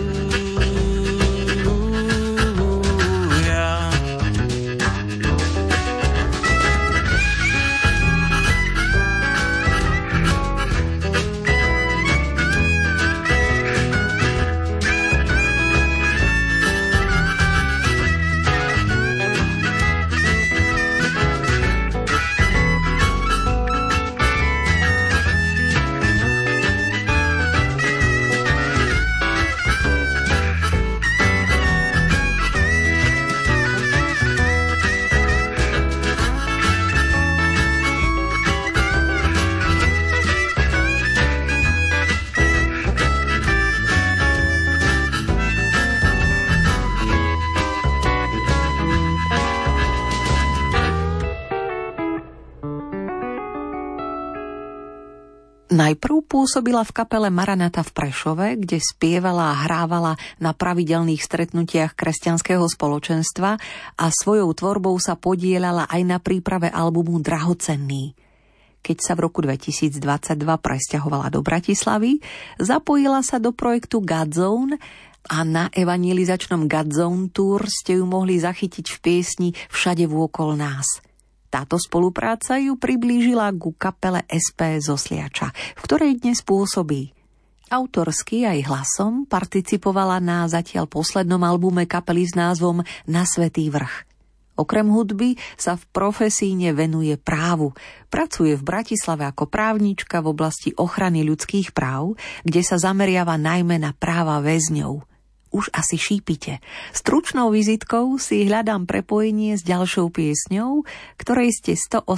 Najprv pôsobila v kapele Maranata v Prešove, kde spievala a hrávala na pravidelných stretnutiach kresťanského spoločenstva a svojou tvorbou sa podieľala aj na príprave albumu Drahocenný. Keď sa v roku 2022 presťahovala do Bratislavy, zapojila sa do projektu Godzone a na evangelizačnom Godzone Tour ste ju mohli zachytiť v piesni Všade vôkol nás. Táto spolupráca ju priblížila ku kapele SP zo Sliača, v ktorej dnes pôsobí. Autorsky aj hlasom participovala na zatiaľ poslednom albume kapely s názvom Na Svätý vrch. Okrem hudby sa v profesíne venuje právu. Pracuje v Bratislave ako právnička v oblasti ochrany ľudských práv, kde sa zameriava najmä na práva väzňov. Už asi šípite. Stručnou vizitkou si hľadám prepojenie s ďalšou piesňou, ktorej ste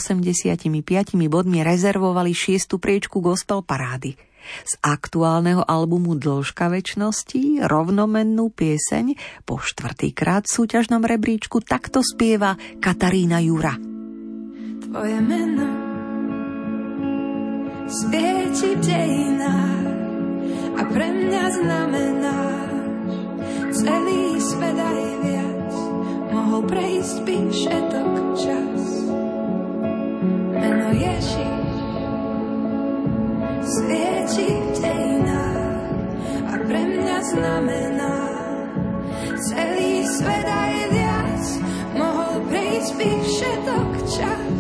185 bodmi rezervovali 6. priečku gospel parády. Z aktuálneho albumu Dĺžka večnosti rovnomennú pieseň po 4-krát v súťažnom rebríčku takto spieva Katarína Jura. Tvoje meno svieti v dejinách a pre mňa znamenáš celý svet aj viac. Mohol prejsť by všetok čas. Meno Ježiš svieti v dejinách a pre mňa znamená celý svet aj viac. Mohol prejsť by všetok čas.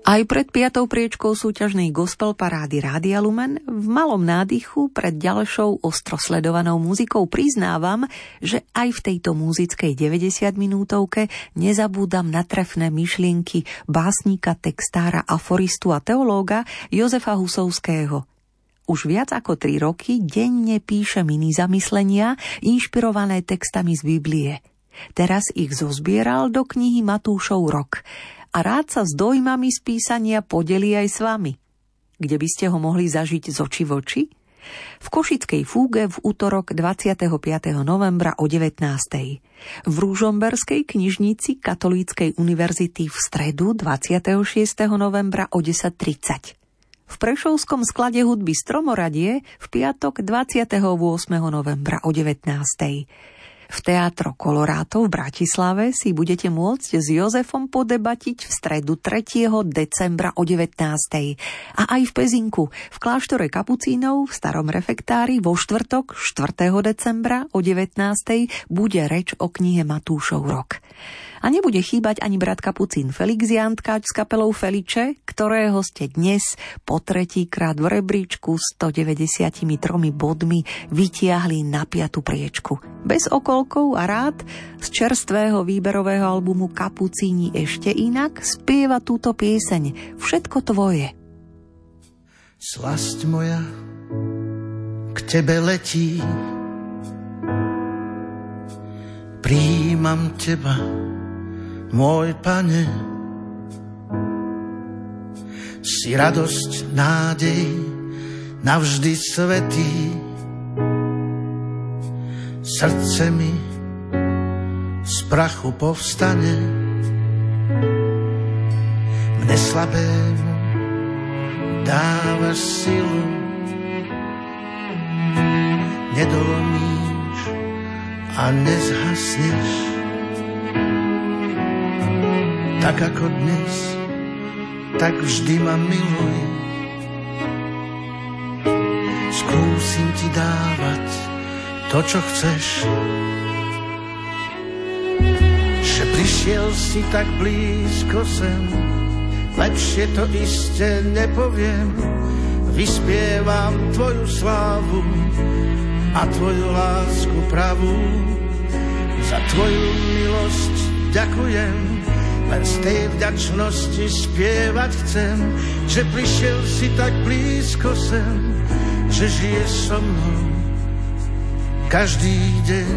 Aj pred 5. priečkou súťažnej gospel parády Rádia Lumen v malom nádychu pred ďalšou ostrosledovanou muzikou priznávam, že aj v tejto muzickej 90-minútovke nezabúdam na trefné myšlienky básnika, textára, aforistu a teológa Jozefa Husovského. Už viac ako 3 roky denne píše mini zamyslenia inšpirované textami z Biblie. Teraz ich zozbieral do knihy Matúšov rok a rád sa s dojmami z písania podelí aj s vami. Kde by ste ho mohli zažiť z oči v oči? V Košickej Fúge v utorok 25. novembra o 19. V Ružomberskej knižnici Katolíckej univerzity v stredu 26. novembra o 10:30. V Prešovskom sklade hudby Stromoradie v piatok 28. novembra o 19. V Teatro Colorado v Bratislave si budete môcť s Jozefom podebatiť v stredu 3. decembra o 19. A aj v Pezinku, v kláštore Kapucínov v Starom refektári vo štvrtok 4. decembra o 19. bude reč o knihe Matúšov rok. A nebude chýbať ani brat kapucín Felix Jantkáč s kapelou Feliče, ktorého ste dnes po 3-krát v rebríčku 193 bodmi vytiahli na 5. priečku. Bez okolkov a rád z čerstvého výberového albumu Kapucíni ešte inak spieva túto pieseň Všetko tvoje. Slasť moja k tebe letí, prijímam teba, môj Pane. Si radosť, nádej, navždy svätý. Srdce mi z prachu povstane, mne slabému dávaš silu. Nedolomíš a nezhasneš, tak ako dnes, tak vždy ma miluj. Skúsim ti dávať to, čo chceš, že prišiel si tak blízko sem, lepšie to iste nepoviem. Vyspievam tvoju slávu a tvoju lásku pravú. Za tvoju milosť ďakujem, len z tej vďačnosti spievať chcem, že prišiel si tak blízko sem, že žiješ so mnou každý deň.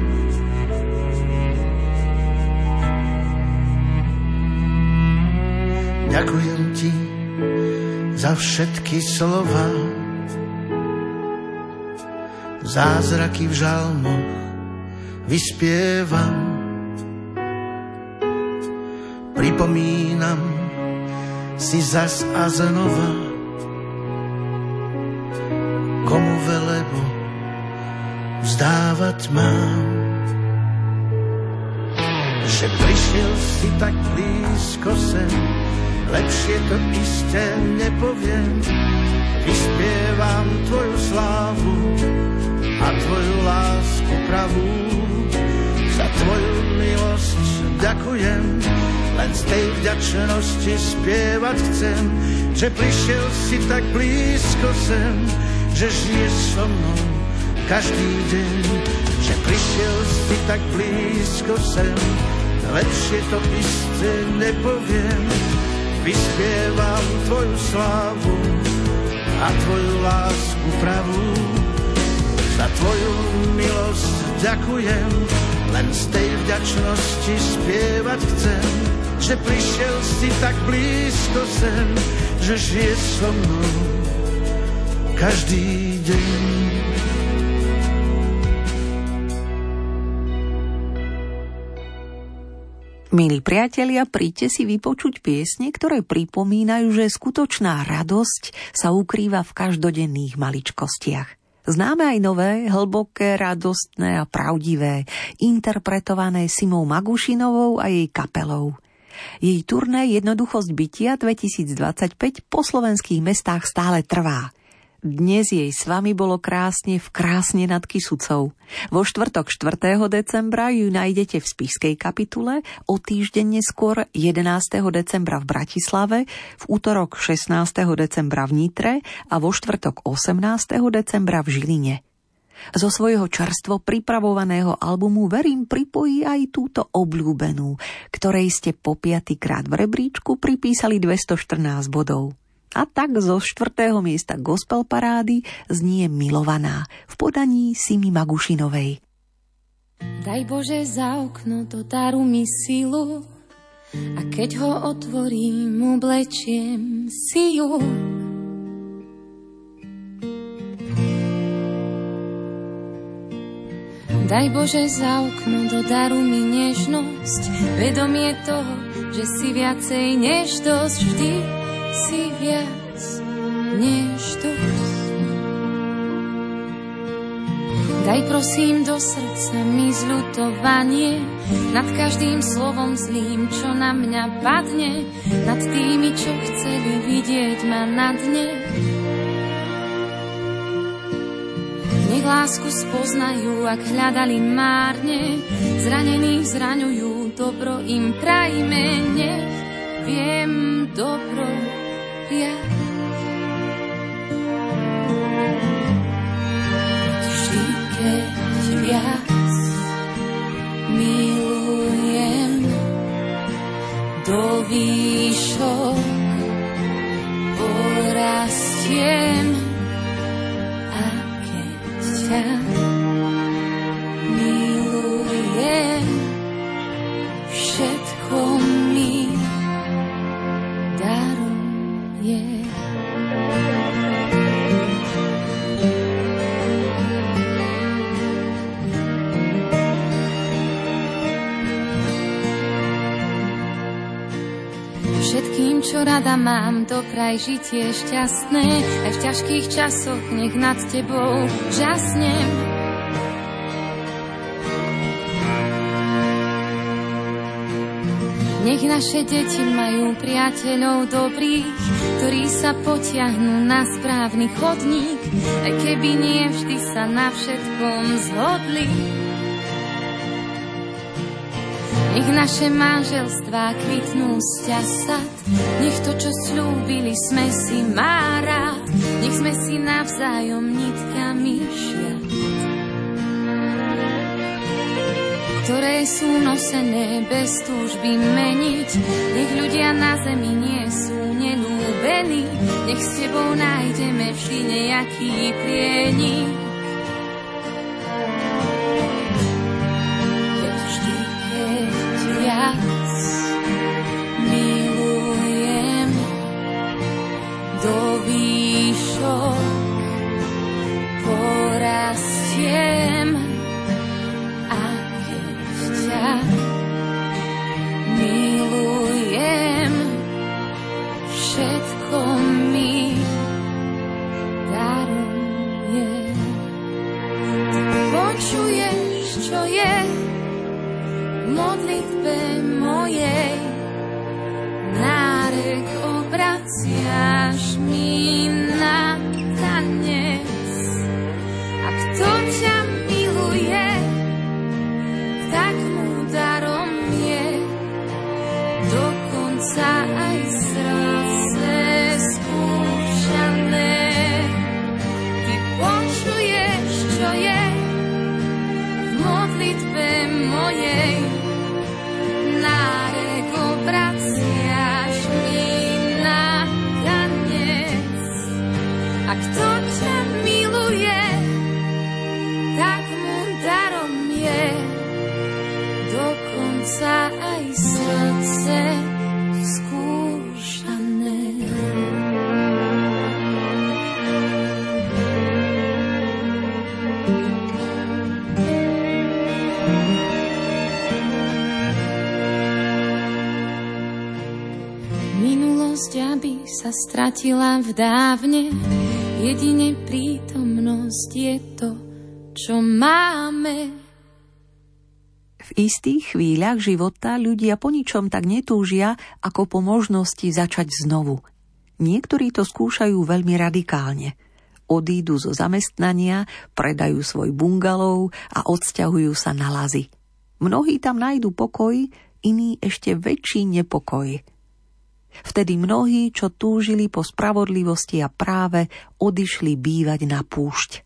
Ďakujem ti za všetky slova, zázraky v žalmoch vyspievam. Pripomínam si zas a znova, komu velebo vzdávať mám. Že prišiel si tak blízko sem, lepšie to iste nepoviem. Vyspievam tvoju slávu a tvoju lásku pravú. Za tvoju milosť ďakujem, len z tej vďačnosti spievať chcem, že prišiel si tak blízko sem, že žiješ so mnou každý deň. Že prišiel si tak blízko sem, lepšie to iste nepoviem. Vyspievam tvoju slávu a tvoju lásku pravú. Za tvoju milosť ďakujem, len z tej vďačnosti spievať chcem, že prišiel si tak blízko sem, že žiješ so mnou každý deň. Milí priatelia, príďte si vypočuť piesne, ktoré pripomínajú, že skutočná radosť sa ukrýva v každodenných maličkostiach. Známe aj nové, hlboké, radostné a pravdivé, interpretované Simou Magušinovou a jej kapelou. Jej turné Jednoduchosť bytia 2025 po slovenských mestách stále trvá. Dnes jej s vami bolo krásne v Krásne nad Kysucou. Vo štvrtok 4. decembra ju nájdete v spišskej kapitule, o týždeň neskôr 11. decembra v Bratislave, v útorok 16. decembra v Nitre a vo štvrtok 18. decembra v Žiline. Zo svojho čerstvo pripravovaného albumu verím pripojí aj túto obľúbenú, ktorej ste po 5. krát v rebríčku pripísali 214 bodov. A tak zo 4. miesta gospel parády znie Milovaná v podaní Simi Magušinovej. Daj Bože za okno do daru mi silu a keď ho otvorím, oblečiem si ju. Daj Bože za okno do daru mi nežnosť, vedomie toho, že si viacej než dosť, vždy si viac než dosť. Daj prosím do srdca mi zľutovanie nad každým slovom zlým, čo na mňa padne, nad tými, čo chceli vidieť ma na dne. Nech lásku spoznajú, ak hľadali márne, zranených zraňujú, dobro im prajme, nech viem dobro ja. Vždy, keď viac milujem, do výšok porastiem, a keď ťa milujem, všetko mi daruje. Všetkým, čo rada mám, dopraj žitie šťastné, aj v ťažkých časoch nech nad tebou žasnem. Nech naše deti majú priateľov dobrých, ktorí sa potiahnú na správny chodník, aj keby nie vždy sa na všetkom zhodli. Nech naše manželstvá kvitnú z ťasat, nech to, čo slúbili sme si, má rád, nech sme si navzájom nitkami šiat, ktoré sú nosené bez túžby meniť. Nech ľudia na zemi nie sú nelúbení, nech s tebou nájdeme vždy nejaký prienik. Milujem, do výšok porastiem, a keď ťa milujem, všetko mi daruje. Počuješ, čo je v modlitbe mojej, nárek obraciaš mi na tanec. A kto ťa miluje, tak mu darom je, dokonca aj srdce skúšané. Ty počuješ, čo je v modlitbe mojej, nárek obraciaš mi na tanec. A kto ťa miluje, tak mu darom je, dokonca aj srdce skúšané. Aby sa stratila v dávne, jedine prítomnosť je to, čo máme. V istých chvíľach života ľudia po ničom tak netúžia, ako po možnosti začať znovu. Niektorí to skúšajú veľmi radikálne. Odídu zo zamestnania, predajú svoj bungalov a odsťahujú sa na Lazy. Mnohí tam nájdu pokoj, iní ešte väčší nepokoj. Vtedy mnohí, čo túžili po spravodlivosti a práve, odišli bývať na púšť.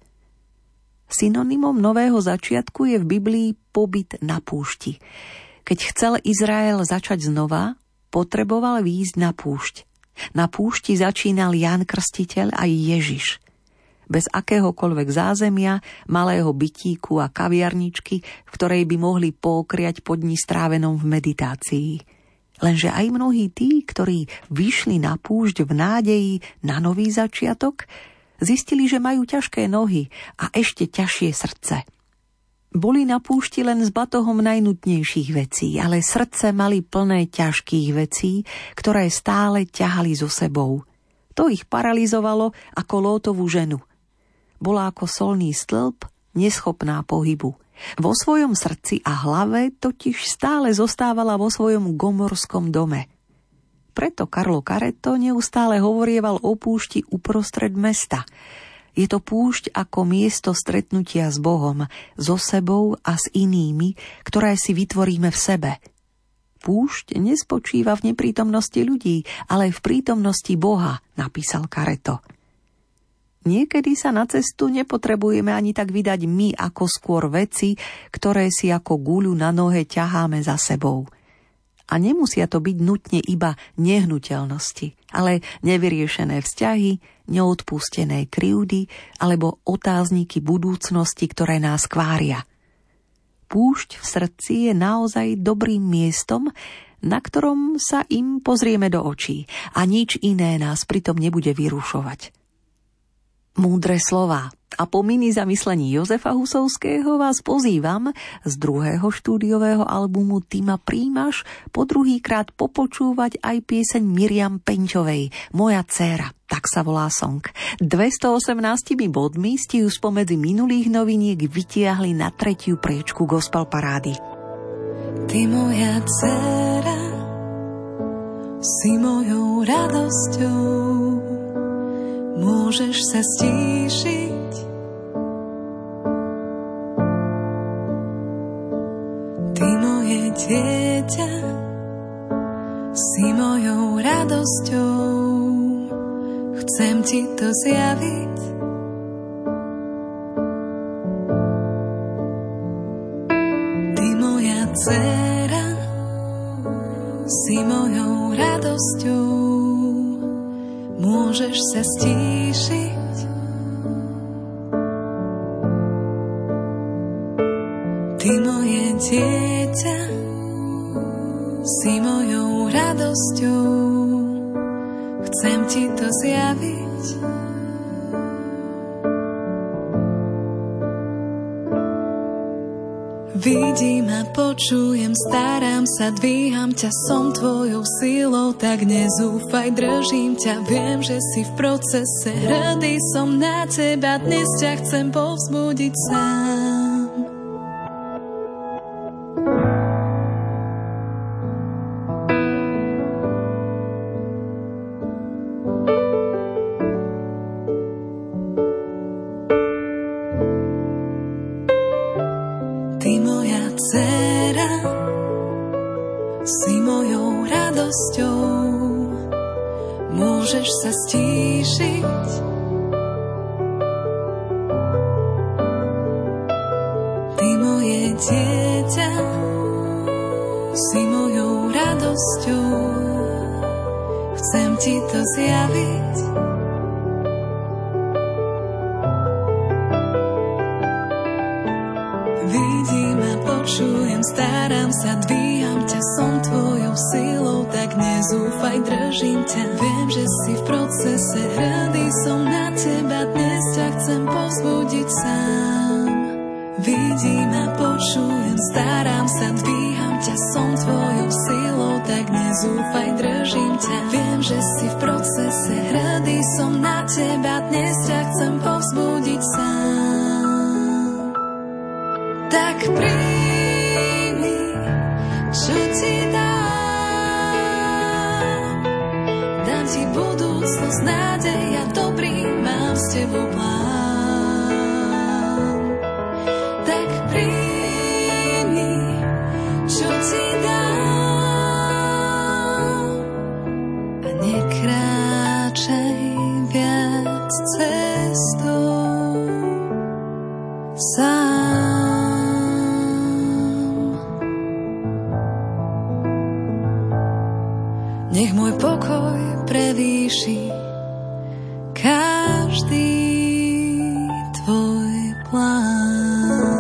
Synonymom nového začiatku je v Biblii pobyt na púšti. Keď chcel Izrael začať znova, potreboval výjsť na púšť. Na púšti začínal Ján Krstiteľ a Ježiš. Bez akéhokoľvek zázemia, malého bytíku a kaviarničky, v ktorej by mohli pookriať po dni strávenom v meditácii. Lenže aj mnohí tí, ktorí vyšli na púšť v nádeji na nový začiatok, zistili, že majú ťažké nohy a ešte ťažšie srdce. Boli na púšti len s batohom najnutnejších vecí, ale srdce mali plné ťažkých vecí, ktoré stále ťahali so sebou. To ich paralyzovalo ako Lótovú ženu. Bola ako solný stĺp, neschopná pohybu. Vo svojom srdci a hlave totiž stále zostávala vo svojom gomorskom dome. Preto Carlo Caretto neustále hovorieval o púšti uprostred mesta. Je to púšť ako miesto stretnutia s Bohom, so sebou a s inými, ktoré si vytvoríme v sebe. Púšť nespočíva v neprítomnosti ľudí, ale v prítomnosti Boha, napísal Caretto. Niekedy sa na cestu nepotrebujeme ani tak vydať my, ako skôr veci, ktoré si ako guľu na nohe ťaháme za sebou. A nemusia to byť nutne iba nehnuteľnosti, ale nevyriešené vzťahy, neodpustené krivdy alebo otázniky budúcnosti, ktoré nás kvária. Púšť v srdci je naozaj dobrým miestom, na ktorom sa im pozrieme do očí a nič iné nás pritom nebude vyrušovať. Múdre slová a po mini zamyslení Jozefa Husovského vás pozývam z 2. štúdiového albumu Tima Prímaš po druhýkrát popočúvať aj pieseň Miriam Penčovej Moja dcéra, tak sa volá song. 218 bodmi ste ju spomedzi minulých noviniek vytiahli na 3. priečku gospel parády. Ty moja dcéra, si mojou radosťou, môžeš sa stíšiť. Ty moje dieťa, si mojou radosťou, chcem ti to zjaviť. Ty moja dcéra, si mojou radosťou, môžeš sa stíšiť. Ty moje dieťa, si mojou radosťou, chcem ti to zjaviť. Vidím a počujem, starám sa, dvíham ťa, som tvojou silou, tak nezúfaj, držím ťa, viem, že si v procese, hrdý som na teba, dnes ťa chcem povzbudiť sám. Môžeš sa stíšiť. Ty moje dieťa, si mojou radosťou, chcem ti to zjaviť. Vidím a počujem, starám sa, dvíham ťa, som tvojou silou, tak nezúfaj, držím ťa, viem, že si v procese, hrdý som na teba, dnes ťa chcem povzbudiť sám. Vidím a počujem, starám sa, dvíham ťa, som tvojou silou, tak nezúfaj, držím ťa, viem, že si v procese, hrdý som na teba, dnes ťa chcem povzbudiť sám. Tak príjmi, čo ti dám ti budúcnosť, nádej a dobrý mám vzťah. tebou plán. Tak príjmi, čo ti dám a nekráčaj viac cestou sám. Nech môj pokoj prevýši každý tvoj plán.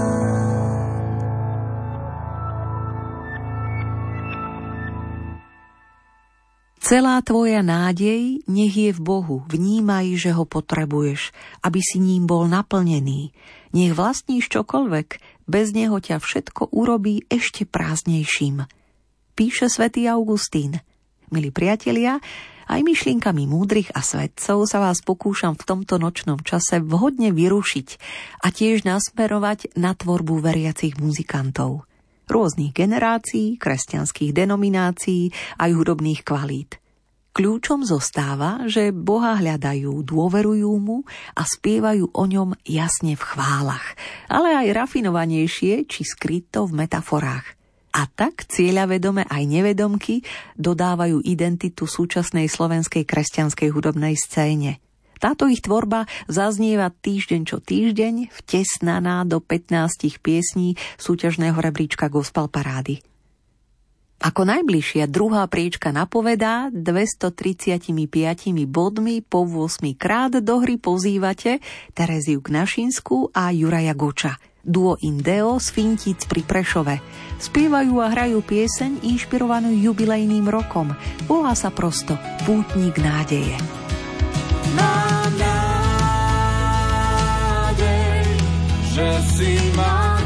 Celá tvoja nádej nech je v Bohu, vnímaj, že ho potrebuješ, aby si ním bol naplnený. Nech vlastníš čokoľvek, bez neho ťa všetko urobí ešte prázdnejším. Píše svätý Augustín. Milí priatelia, aj myšlienkami múdrych a svedcov sa vás pokúšam v tomto nočnom čase vhodne vyrušiť a tiež nasmerovať na tvorbu veriacich muzikantov. Rôznych generácií, kresťanských denominácií aj hudobných kvalít. Kľúčom zostáva, že Boha hľadajú, dôverujú mu a spievajú o ňom jasne v chválach, ale aj rafinovanejšie či skryto v metaforách. A tak cieľavedome aj nevedomky dodávajú identitu súčasnej slovenskej kresťanskej hudobnej scéne. Táto ich tvorba zaznieva týždeň čo týždeň, vtesnaná do 15 piesní súťažného rebríčka Gospel Parády. Ako najbližšia druhá priečka napovedá, 235 bodmi po 8 krát do hry pozývate Tereziu Knašinskú a Juraja Goča. Duo Indeo z Fintíc pri Prešove. Spievajú a hrajú pieseň inšpirovanú jubilejným rokom. Volá sa prosto Pútnik nádeje. Mám nádej, že si ma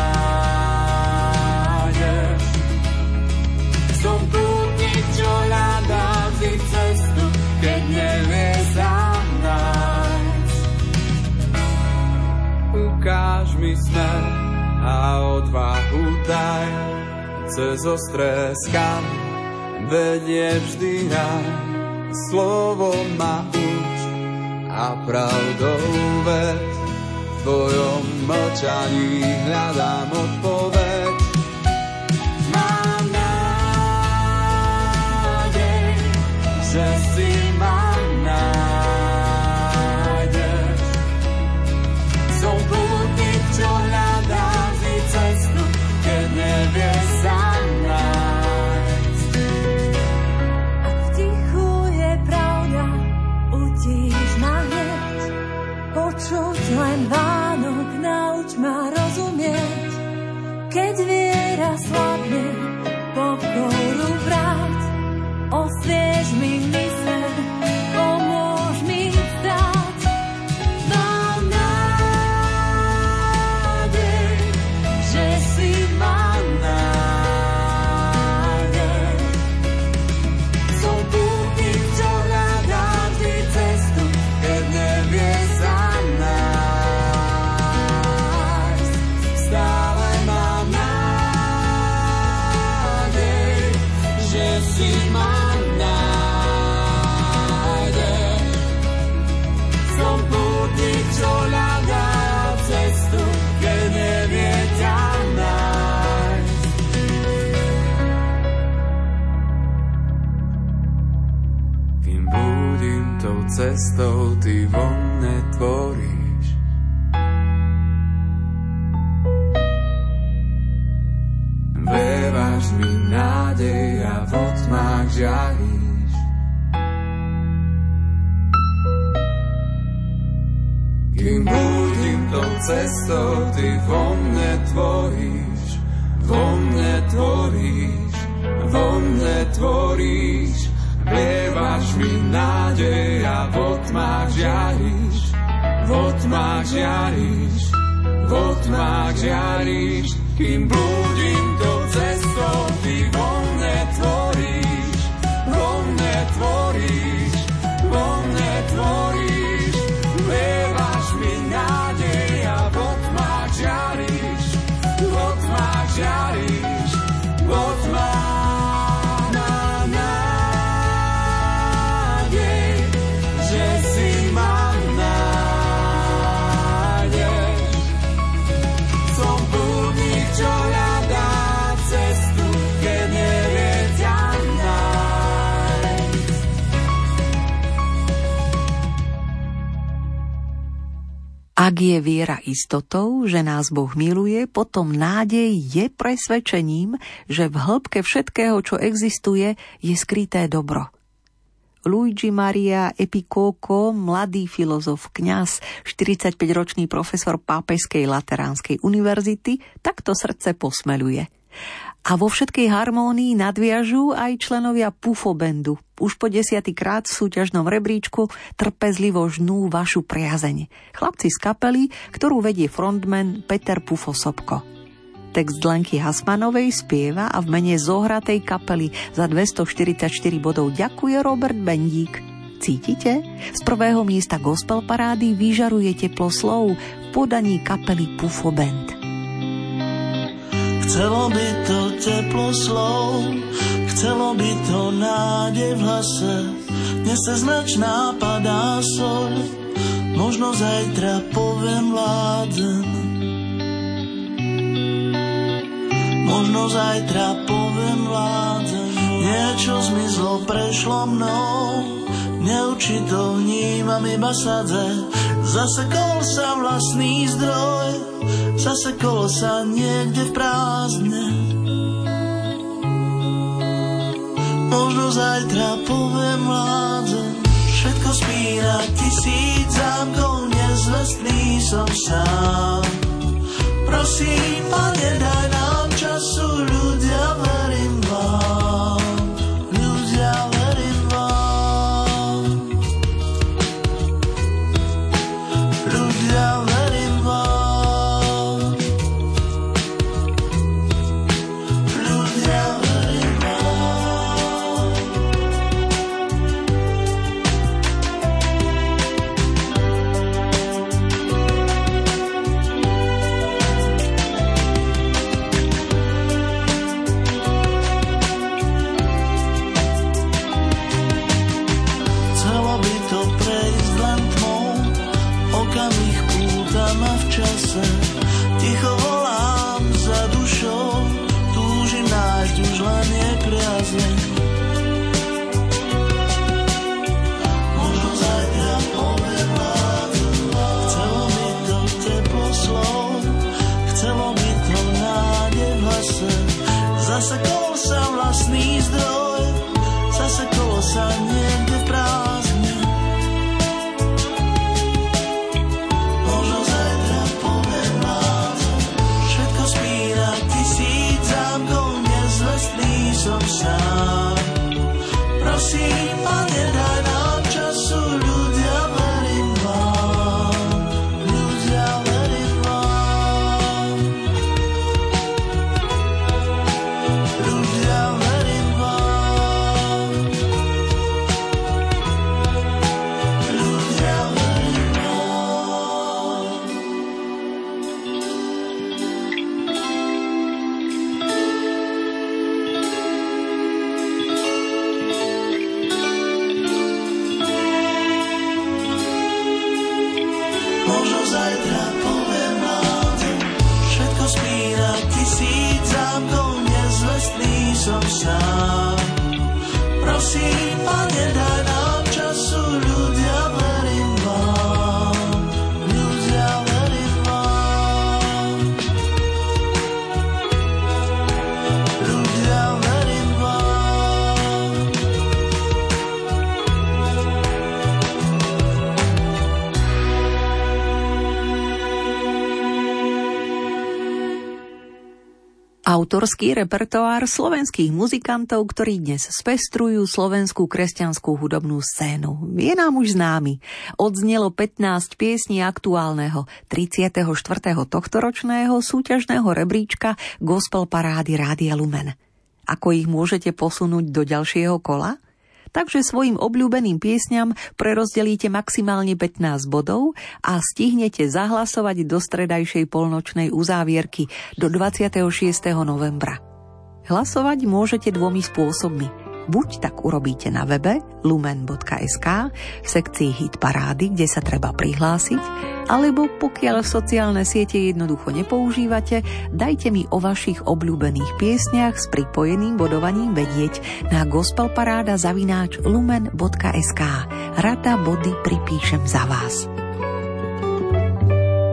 nájdeš. Som pútnik, čo hľadá vždy cestu, keď nevie sám nájsť. Ukáž mi smer a odvahu daj, cez ostré skaly vedie vždy raj. Slovo ma uč a pravdou ved, v tvojom mlčaní hľadám odpoveď. Mám nádej, že si ma nájdeš. Som pútnik, čo hľadá vždy cestu, keď nevie sám nájsť. Ak v tichu je pravda, utíš ma hneď. Počuť len Vánok, nauč ma rozumieť. Keď viera slabne, pokoru vráť. Osviež mi myseľ, pomôž mi vstať. Mám nádej, že si ma nájdeš. Som pútnik, čo hľadá vždy cestu, keď nevie sám nájsť. Stále mám nádej, že si ma nájdeš. Som pútnik, čo hľadá cestu, keď nevie ťa nájsť. Kým blúdim tou cestou, ty vo mne tvoríš. Vlievaš mi nádej a vo tmách žiaríš. Kým blúdim tou cestou, ty vo mne tvoríš. Vo mne tvoríš, vo mne tvoríš. Vlievaš mi nádej a vo tmách žiaríš. Vo tmách žiaríš, vo tmách žiaríš. Kým blúdim tou cestou, ty vo mne tvoríš. Vo mne tvoríš, vo mne tvoríš. Vlievaš mi nádej a vo tmách žiaríš. Vo tmách žiaríš, vo tmách mám nádej, že si ma nájdeš. Ak je viera istotou, že nás Boh miluje, potom nádej je presvedčením, že v hĺbke všetkého, čo existuje, je skryté dobro. Luigi Maria Epicoco, mladý filozof, kňaz, 45-ročný profesor Pápežskej lateránskej univerzity, takto srdce posmeľuje. A vo všetkej harmónii nadviažú aj členovia Pufo bandu. Už po 10. krát v súťažnom rebríčku trpezlivo žnú vašu priazeň. Chlapci z kapely, ktorú vedie frontman Peter Pufo Sobko. Text Lenky Hasmanovej spieva a v mene zohratej kapely za 244 bodov ďakuje Robert Bendík. Cítite? Z prvého miesta gospel parády vyžaruje teplo slov v podaní kapely Pufo band. Chcelo by to teplo slov, chcelo by to nádej v hlase, dnes sa značná padá soľ, možno zajtra poviem vládzen. Možno zajtra poviem vládzen. Niečo zmizlo, prešlo mnou, neurčito vnímam iba sadze, zasekol sa vlastný zdroj, zasekol sa niekde v prázdne. Možno zajtra poviem vládzen, všetko spí na 1000 zámkov, nezvestný som sám. Prosím, Pane, daj nám času, ľudia, verím vám, ľudia, verím vám, ľudia, verím vám, ľudia, verím vám. Chcelo by to prejsť len tmou, okamih pútam a v čase, ticho volám za dušou, túžim nájsť už len jej priazeň. Možno zajtra poviem vládzen, chcelo by to teplo slov, chcelo by to nádej v hlase, zasekol sa vlastný zdroj, zasekol sa niekde v prázdne. Možno zajtra poviem vládzen, všetko spí na 1000 zámkov, nezvestný som sám. Prosím, Pane, daj nám času, ľudia, verím vám, ľudia, verím vám, ľudia, verím vám, ľudia, verím vám. Možno zajtra poviem vládzen, všetko spí na 1000 zámkov, nezvestný som sám. Prosím, Pane, daj nám času, ľudia, verím vám, ľudia, verím vám, ľudia, verím vám. Autorský repertoár slovenských muzikantov, ktorí dnes spestrujú slovenskú kresťanskú hudobnú scénu, je nám už známy. Odznelo 15 piesní aktuálneho 34. tohtoročného súťažného rebríčka Gospel parády Rádia Lumen. Ako ich môžete posunúť do ďalšieho kola? Takže svojim obľúbeným piesňam prerozdelíte maximálne 15 bodov a stihnete zahlasovať do stredajšej polnočnej uzávierky do 26. novembra. Hlasovať môžete dvomi spôsobmi. Buď tak urobíte na webe lumen.sk v sekcii Hit parády, kde sa treba prihlásiť, alebo pokiaľ sociálne siete jednoducho nepoužívate, dajte mi o vašich obľúbených piesniach s pripojeným bodovaním vedieť na gospelparáda@lumen.sk. Rada body pripíšem za vás.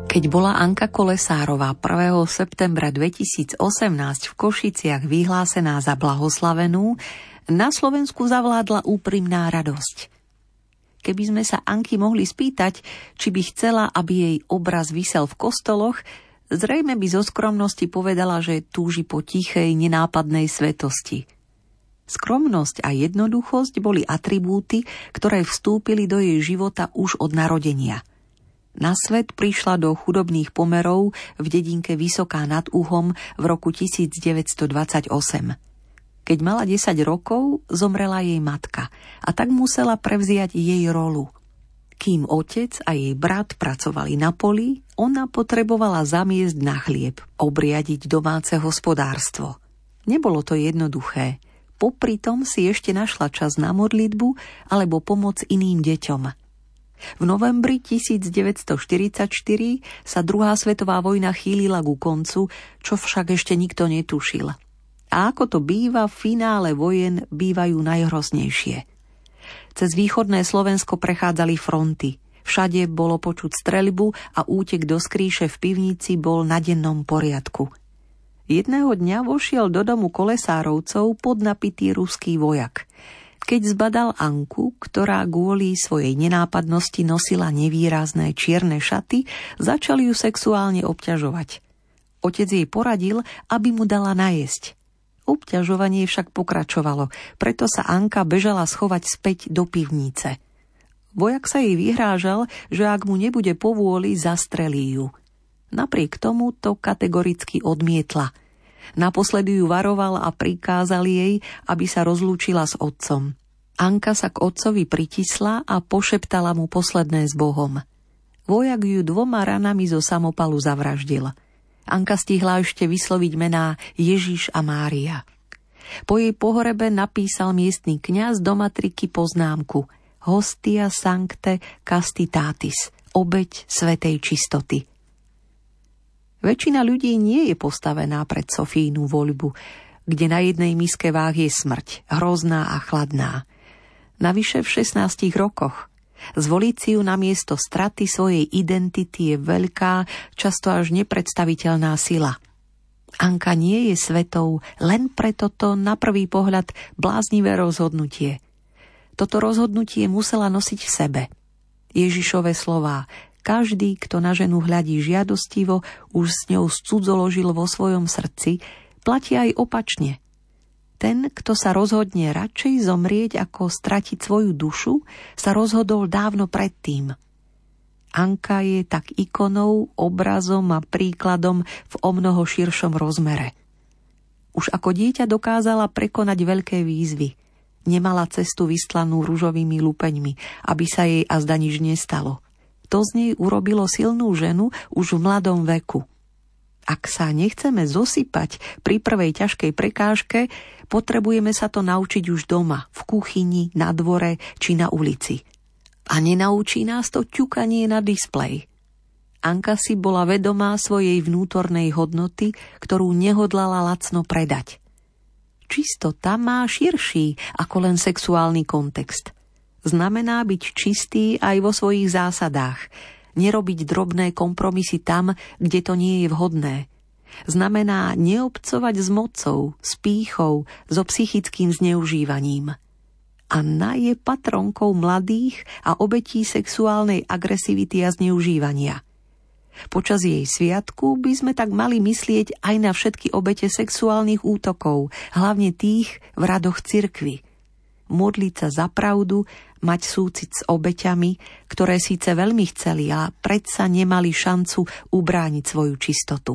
Keď bola Anka Kolesárová 1. septembra 2018 v Košiciach vyhlásená za blahoslavenú, na Slovensku zavládla úprimná radosť. Keby sme sa Anky mohli spýtať, či by chcela, aby jej obraz visel v kostoloch, zrejme by zo skromnosti povedala, že túži po tichej, nenápadnej svetosti. Skromnosť a jednoduchosť boli atribúty, ktoré vstúpili do jej života už od narodenia. Na svet prišla do chudobných pomerov v dedinke Vysoká nad Uhom v roku 1928. Keď mala 10 rokov, zomrela jej matka a tak musela prevziať jej rolu. Kým otec a jej brat pracovali na poli, ona potrebovala zamiesť na chlieb, obriadiť domáce hospodárstvo. Nebolo to jednoduché. Popritom si ešte našla čas na modlitbu alebo pomoc iným deťom. V novembri 1944 sa druhá svetová vojna chýlila ku koncu, čo však ešte nikto netušil. A ako to býva, v finále vojen bývajú najhroznejšie. Cez východné Slovensko prechádzali fronty. Všade bolo počuť streľbu a útek do skrýše v pivnici bol na dennom poriadku. Jedného dňa vošiel do domu Kolesárovcov podnapitý ruský vojak. Keď zbadal Anku, ktorá kvôli svojej nenápadnosti nosila nevýrazné čierne šaty, začal ju sexuálne obťažovať. Otec jej poradil, aby mu dala najesť. Obťažovanie však pokračovalo, preto sa Anka bežala schovať späť do pivnice. Vojak sa jej vyhrážal, že ak mu nebude povôli, zastrelí ju. Napriek tomu to kategoricky odmietla. Naposledy ju varoval a prikázal jej, aby sa rozlúčila s otcom. Anka sa k otcovi pritisla a pošeptala mu posledné s Bohom. Vojak ju 2 ranami zo samopalu zavraždil. Anka stihla ešte vysloviť mená Ježiš a Mária. Po jej pohrebe napísal miestny kňaz do matriky poznámku Hostia sancte castitatis, obeť svätej čistoty. Väčšina ľudí nie je postavená pred Sofínu voľbu, kde na jednej miske váh je smrť, hrozná a chladná. Navyše v 16 rokoch. Zvoliť si ju namiesto straty svojej identity je veľká, často až nepredstaviteľná sila. Anka nie je svetou, len preto to na prvý pohľad bláznivé rozhodnutie. Toto rozhodnutie musela nosiť v sebe. Ježišove slová: každý, kto na ženu hľadí žiadostivo, už s ňou scudzoložil vo svojom srdci, platí aj opačne. Ten, kto sa rozhodne radšej zomrieť, ako stratiť svoju dušu, sa rozhodol dávno predtým. Anka je tak ikonou, obrazom a príkladom v omnoho širšom rozmere. Už ako dieťa dokázala prekonať veľké výzvy. Nemala cestu vystlanú ružovými lupeňmi, aby sa jej azda nič nestalo. To z nej urobilo silnú ženu už v mladom veku. Ak sa nechceme zosypať pri prvej ťažkej prekážke, potrebujeme sa to naučiť už doma, v kuchyni, na dvore či na ulici. A nenaučí nás to ťukanie na displej. Anka si bola vedomá svojej vnútornej hodnoty, ktorú nehodlala lacno predať. Čistota má širší ako len sexuálny kontext. Znamená byť čistý aj vo svojich zásadách, nerobiť drobné kompromisy tam, kde to nie je vhodné. Znamená neobcovať s mocou, s pýchou, so psychickým zneužívaním. Anna je patronkou mladých a obetí sexuálnej agresivity a zneužívania. Počas jej sviatku by sme tak mali myslieť aj na všetky obete sexuálnych útokov, hlavne tých v radoch cirkvi. Modliť sa za pravdu, mať súcit s obeťami, ktoré síce veľmi chceli, a predsa nemali šancu ubrániť svoju čistotu.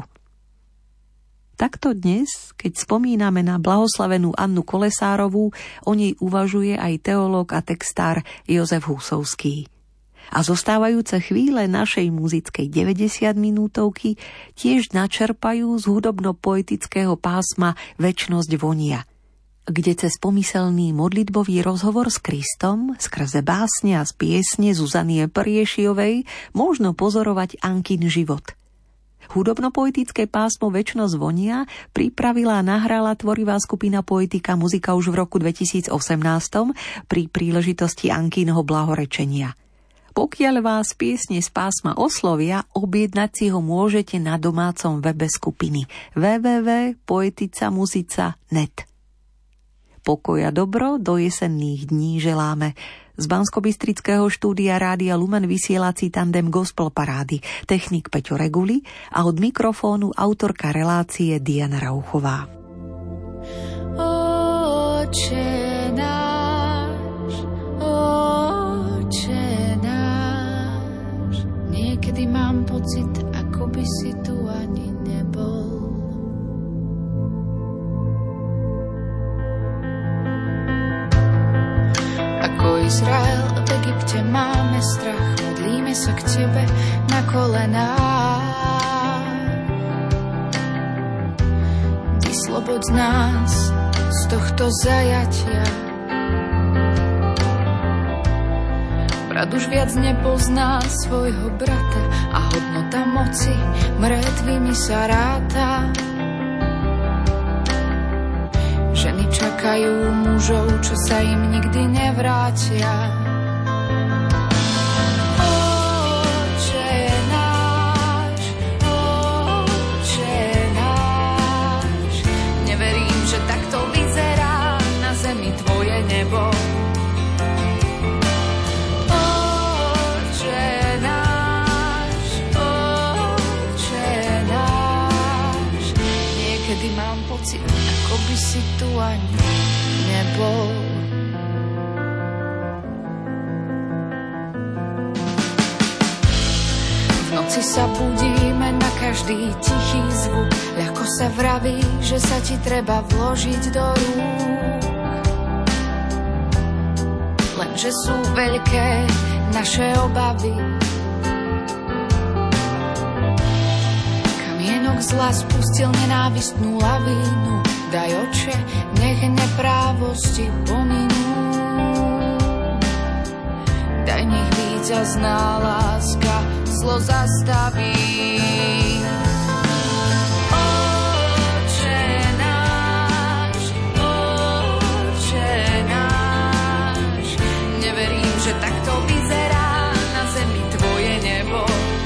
Takto dnes, keď spomíname na blahoslavenú Annu Kolesárovú, o nej uvažuje aj teológ a textár Jozef Husovský. A zostávajúce chvíle našej muzickej 90-minútovky tiež načerpajú z hudobno-poetického pásma Večnosť vonia, kde cez pomyselný modlitbový rozhovor s Kristom, skrze básne a z piesne Zuzanie Priešiovej možno pozorovať Ankin život. Hudobno-poetické pásmo Večnosť vonia pripravila a nahrala tvorivá skupina Poetika muzika už v roku 2018 pri príležitosti Ankinho blahorečenia. Pokiaľ vás piesne z pásma oslovia, objednať si ho môžete na domácom webe skupiny www.poeticamuzica.net. Pokoja dobro do jesenných dní želáme. Z Banskobystrického štúdia Rádia Lumen vysielací tandem Gospel Parády, technik Peťo Reguli a od mikrofónu autorka relácie Diana Rauchová. Oče náš, niekedy mám pocit, ako by si tu ani nebol. Ako Izrael v Egypte máme strach, modlíme sa k tebe na kolenách. Vysloboď nás z tohto zajatia. Brat už viac nepozná svojho brata a hodnota moci mŕtvými sa ráta. Ženy čakajú mužov, čo sa im nikdy nevrátia. Oče náš, neverím, že takto vyzerá na zemi tvoje nebo. Niekedy mám pocit, ako by si tu ani nebol. V noci sa budíme na každý tichý zvuk. Ľahko sa vraví, že sa ti treba vložiť do rúk. Lenže sú veľké naše obavy. Zla spustil nenávistnú lavínu. Daj, Oče, nech neprávosti pominú. Daj, nech víťazná láska zlo zastaví. Oče náš, neverím, že takto vyzerá na zemi tvoje nebo.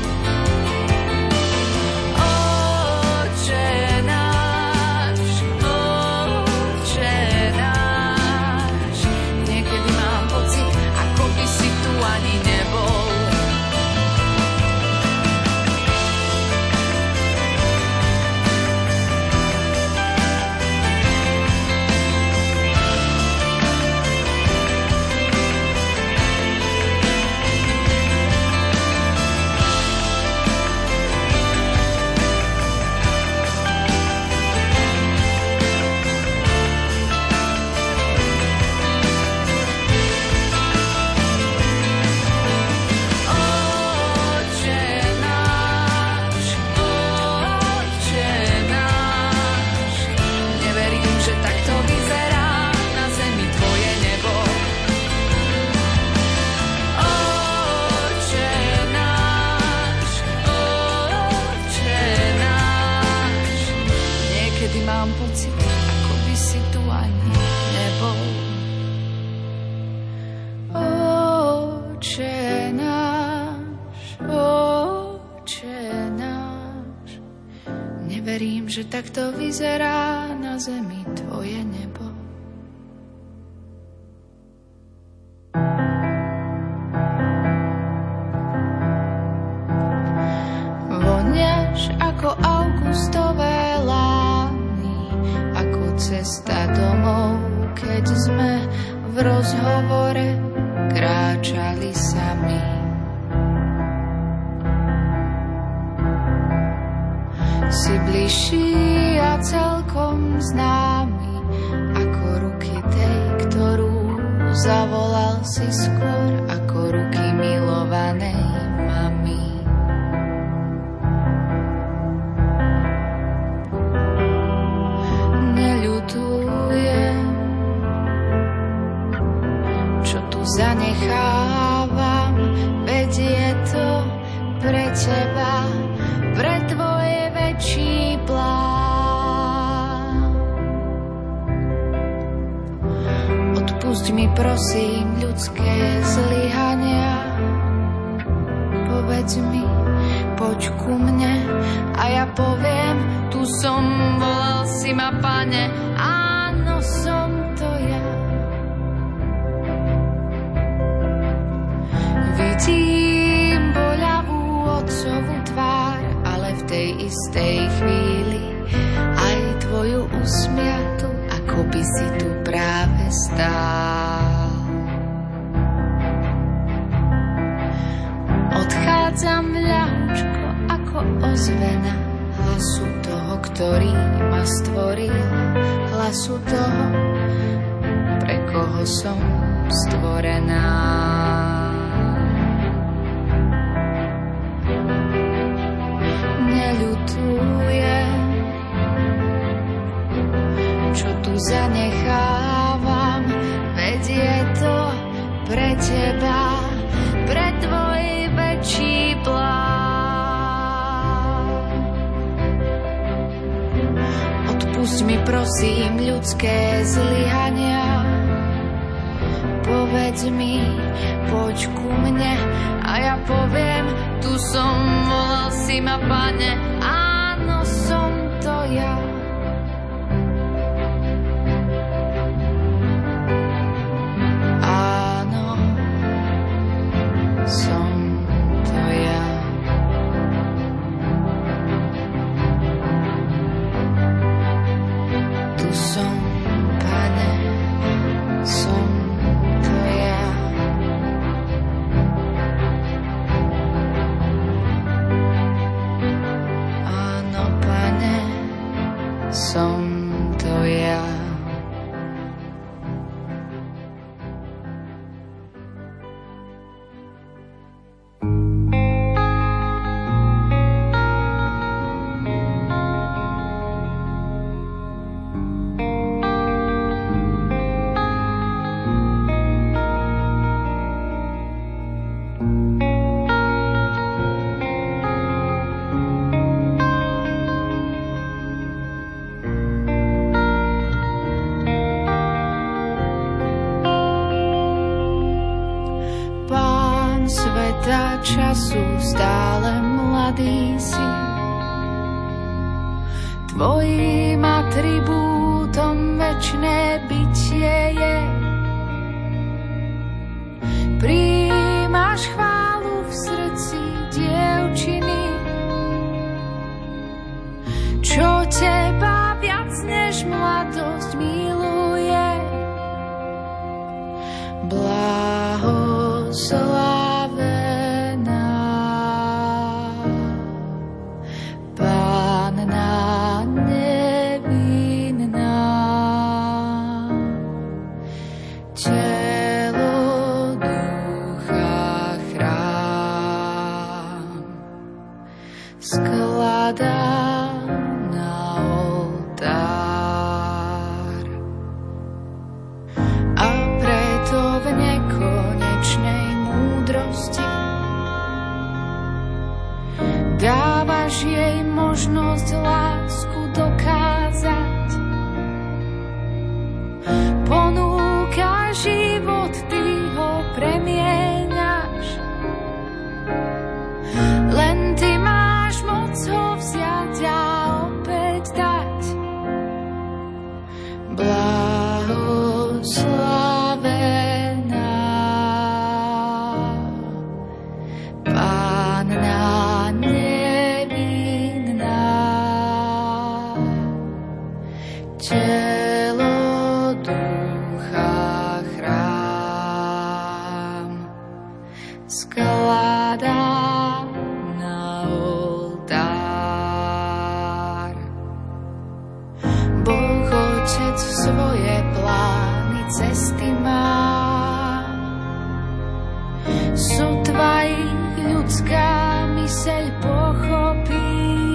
Že takto vyzerá na zemi tvoje nebo. Voniaš ako augustové lány, ako cesta domov, keď sme v rozhovore kráčali sami. Si bližší a celkom známy ako ruky tej, ktorú zavolal si skôr ako ruky milovanej mami. Neľutujem, čo tu zanechávam, veď je to pre teba, pre tvoje väčší plán. Odpusť mi prosím ľudské zlyhania, povedz mi, poď ku mne a ja poviem, tu som, volal si ma, Pane, áno, som to ja. Vidím boľavú otcovú tvár, ale v tej istej chvíli aj tvoju usmiatu, ako by si tu práve stál. Odchádzam ľahúčko ako ozvena hlasu toho, ktorý ma stvoril, hlasu toho, pre koho som stvorená. Neľutujem, čo tu zanechávam, veď je to pre teba, pre tvoj väčší plán. Odpusť mi prosím ľudské zlyhania, povedz mi, poď ku mne a ja poviem, tu som, volal si ma, Pane, áno, som to ja. Áno, som to ja. Tu som, Pane, som to ja. Áno, Pane, som to ja. Času stále mladý si, tvojím atribútom večné bytie je. Prijímaš chválu v srdci dievčiny, čo teba viac než mladosť miluje. Blahoslav dávaš jej možnosť lásku dokázať. Ponúka život, ty ho premieňaš. Len ty máš moc ho vziať a opäť dať. Blahoslavená Panna nevinná, telo ducha chrám skladá na oltár. Boh Otec svoje plány cesty má, sotva ich ľudská myseľ pochopí.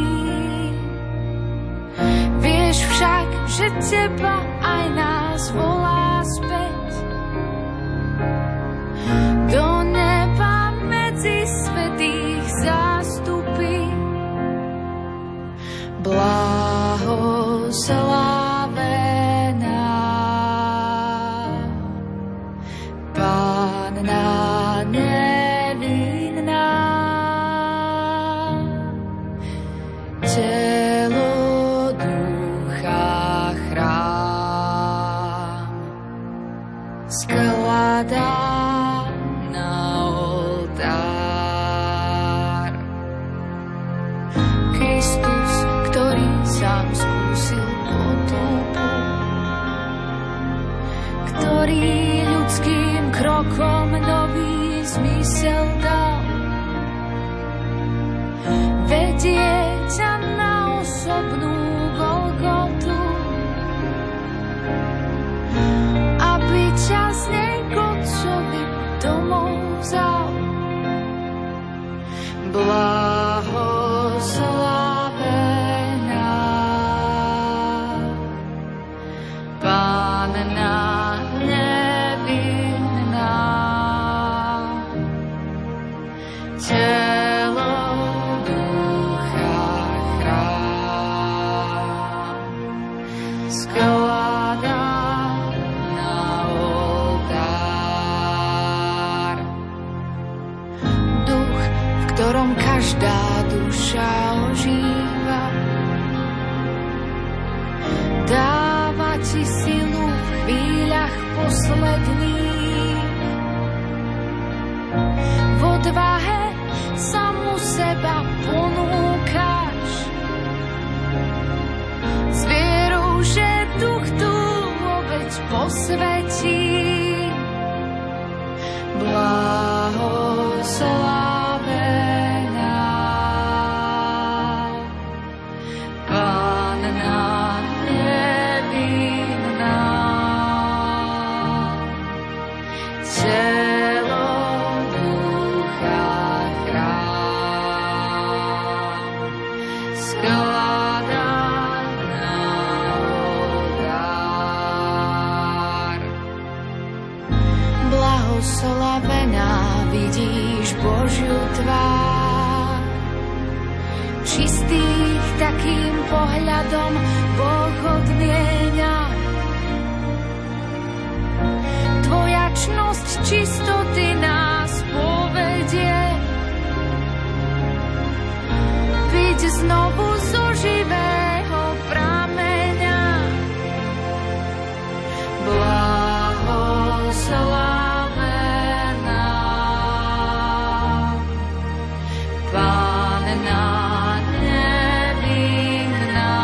Vieš však, že teba aj nás volá späť do neba medzi svätých zástupy. Blahoslavená Panna nevinná, slabnú Golgotu, aby ťa z nej k Otcovi domov vzal. Blahoslavená Panna nevinná, telo, ducha, chrám skladá na oltár. Duch, v ktorom každá duša ožíva, dáva ti silu v chvíľach posledných. V odvahe samu seba ponúkaš, s vierou, že duch tú obeť posvetí. Blahoslavená Panna nevinná, telo, ducha, chrám skladá na oltár. Blahoslavená, vidíš Božiu tvár, čistých takým pohľadom Boh odmienia. Tvoja čnosť čistoty nás povedie, piť znovu zo živého prameňa. Blahoslavená Panna nevinná,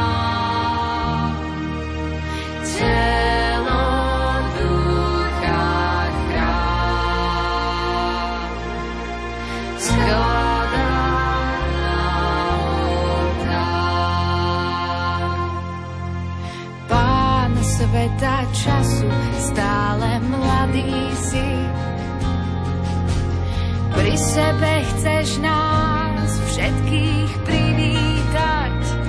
telo, ducha, chrám skladá na oltár. Pán sveta času, stále mladý si, pri sebe chceš nás všetkých privítať.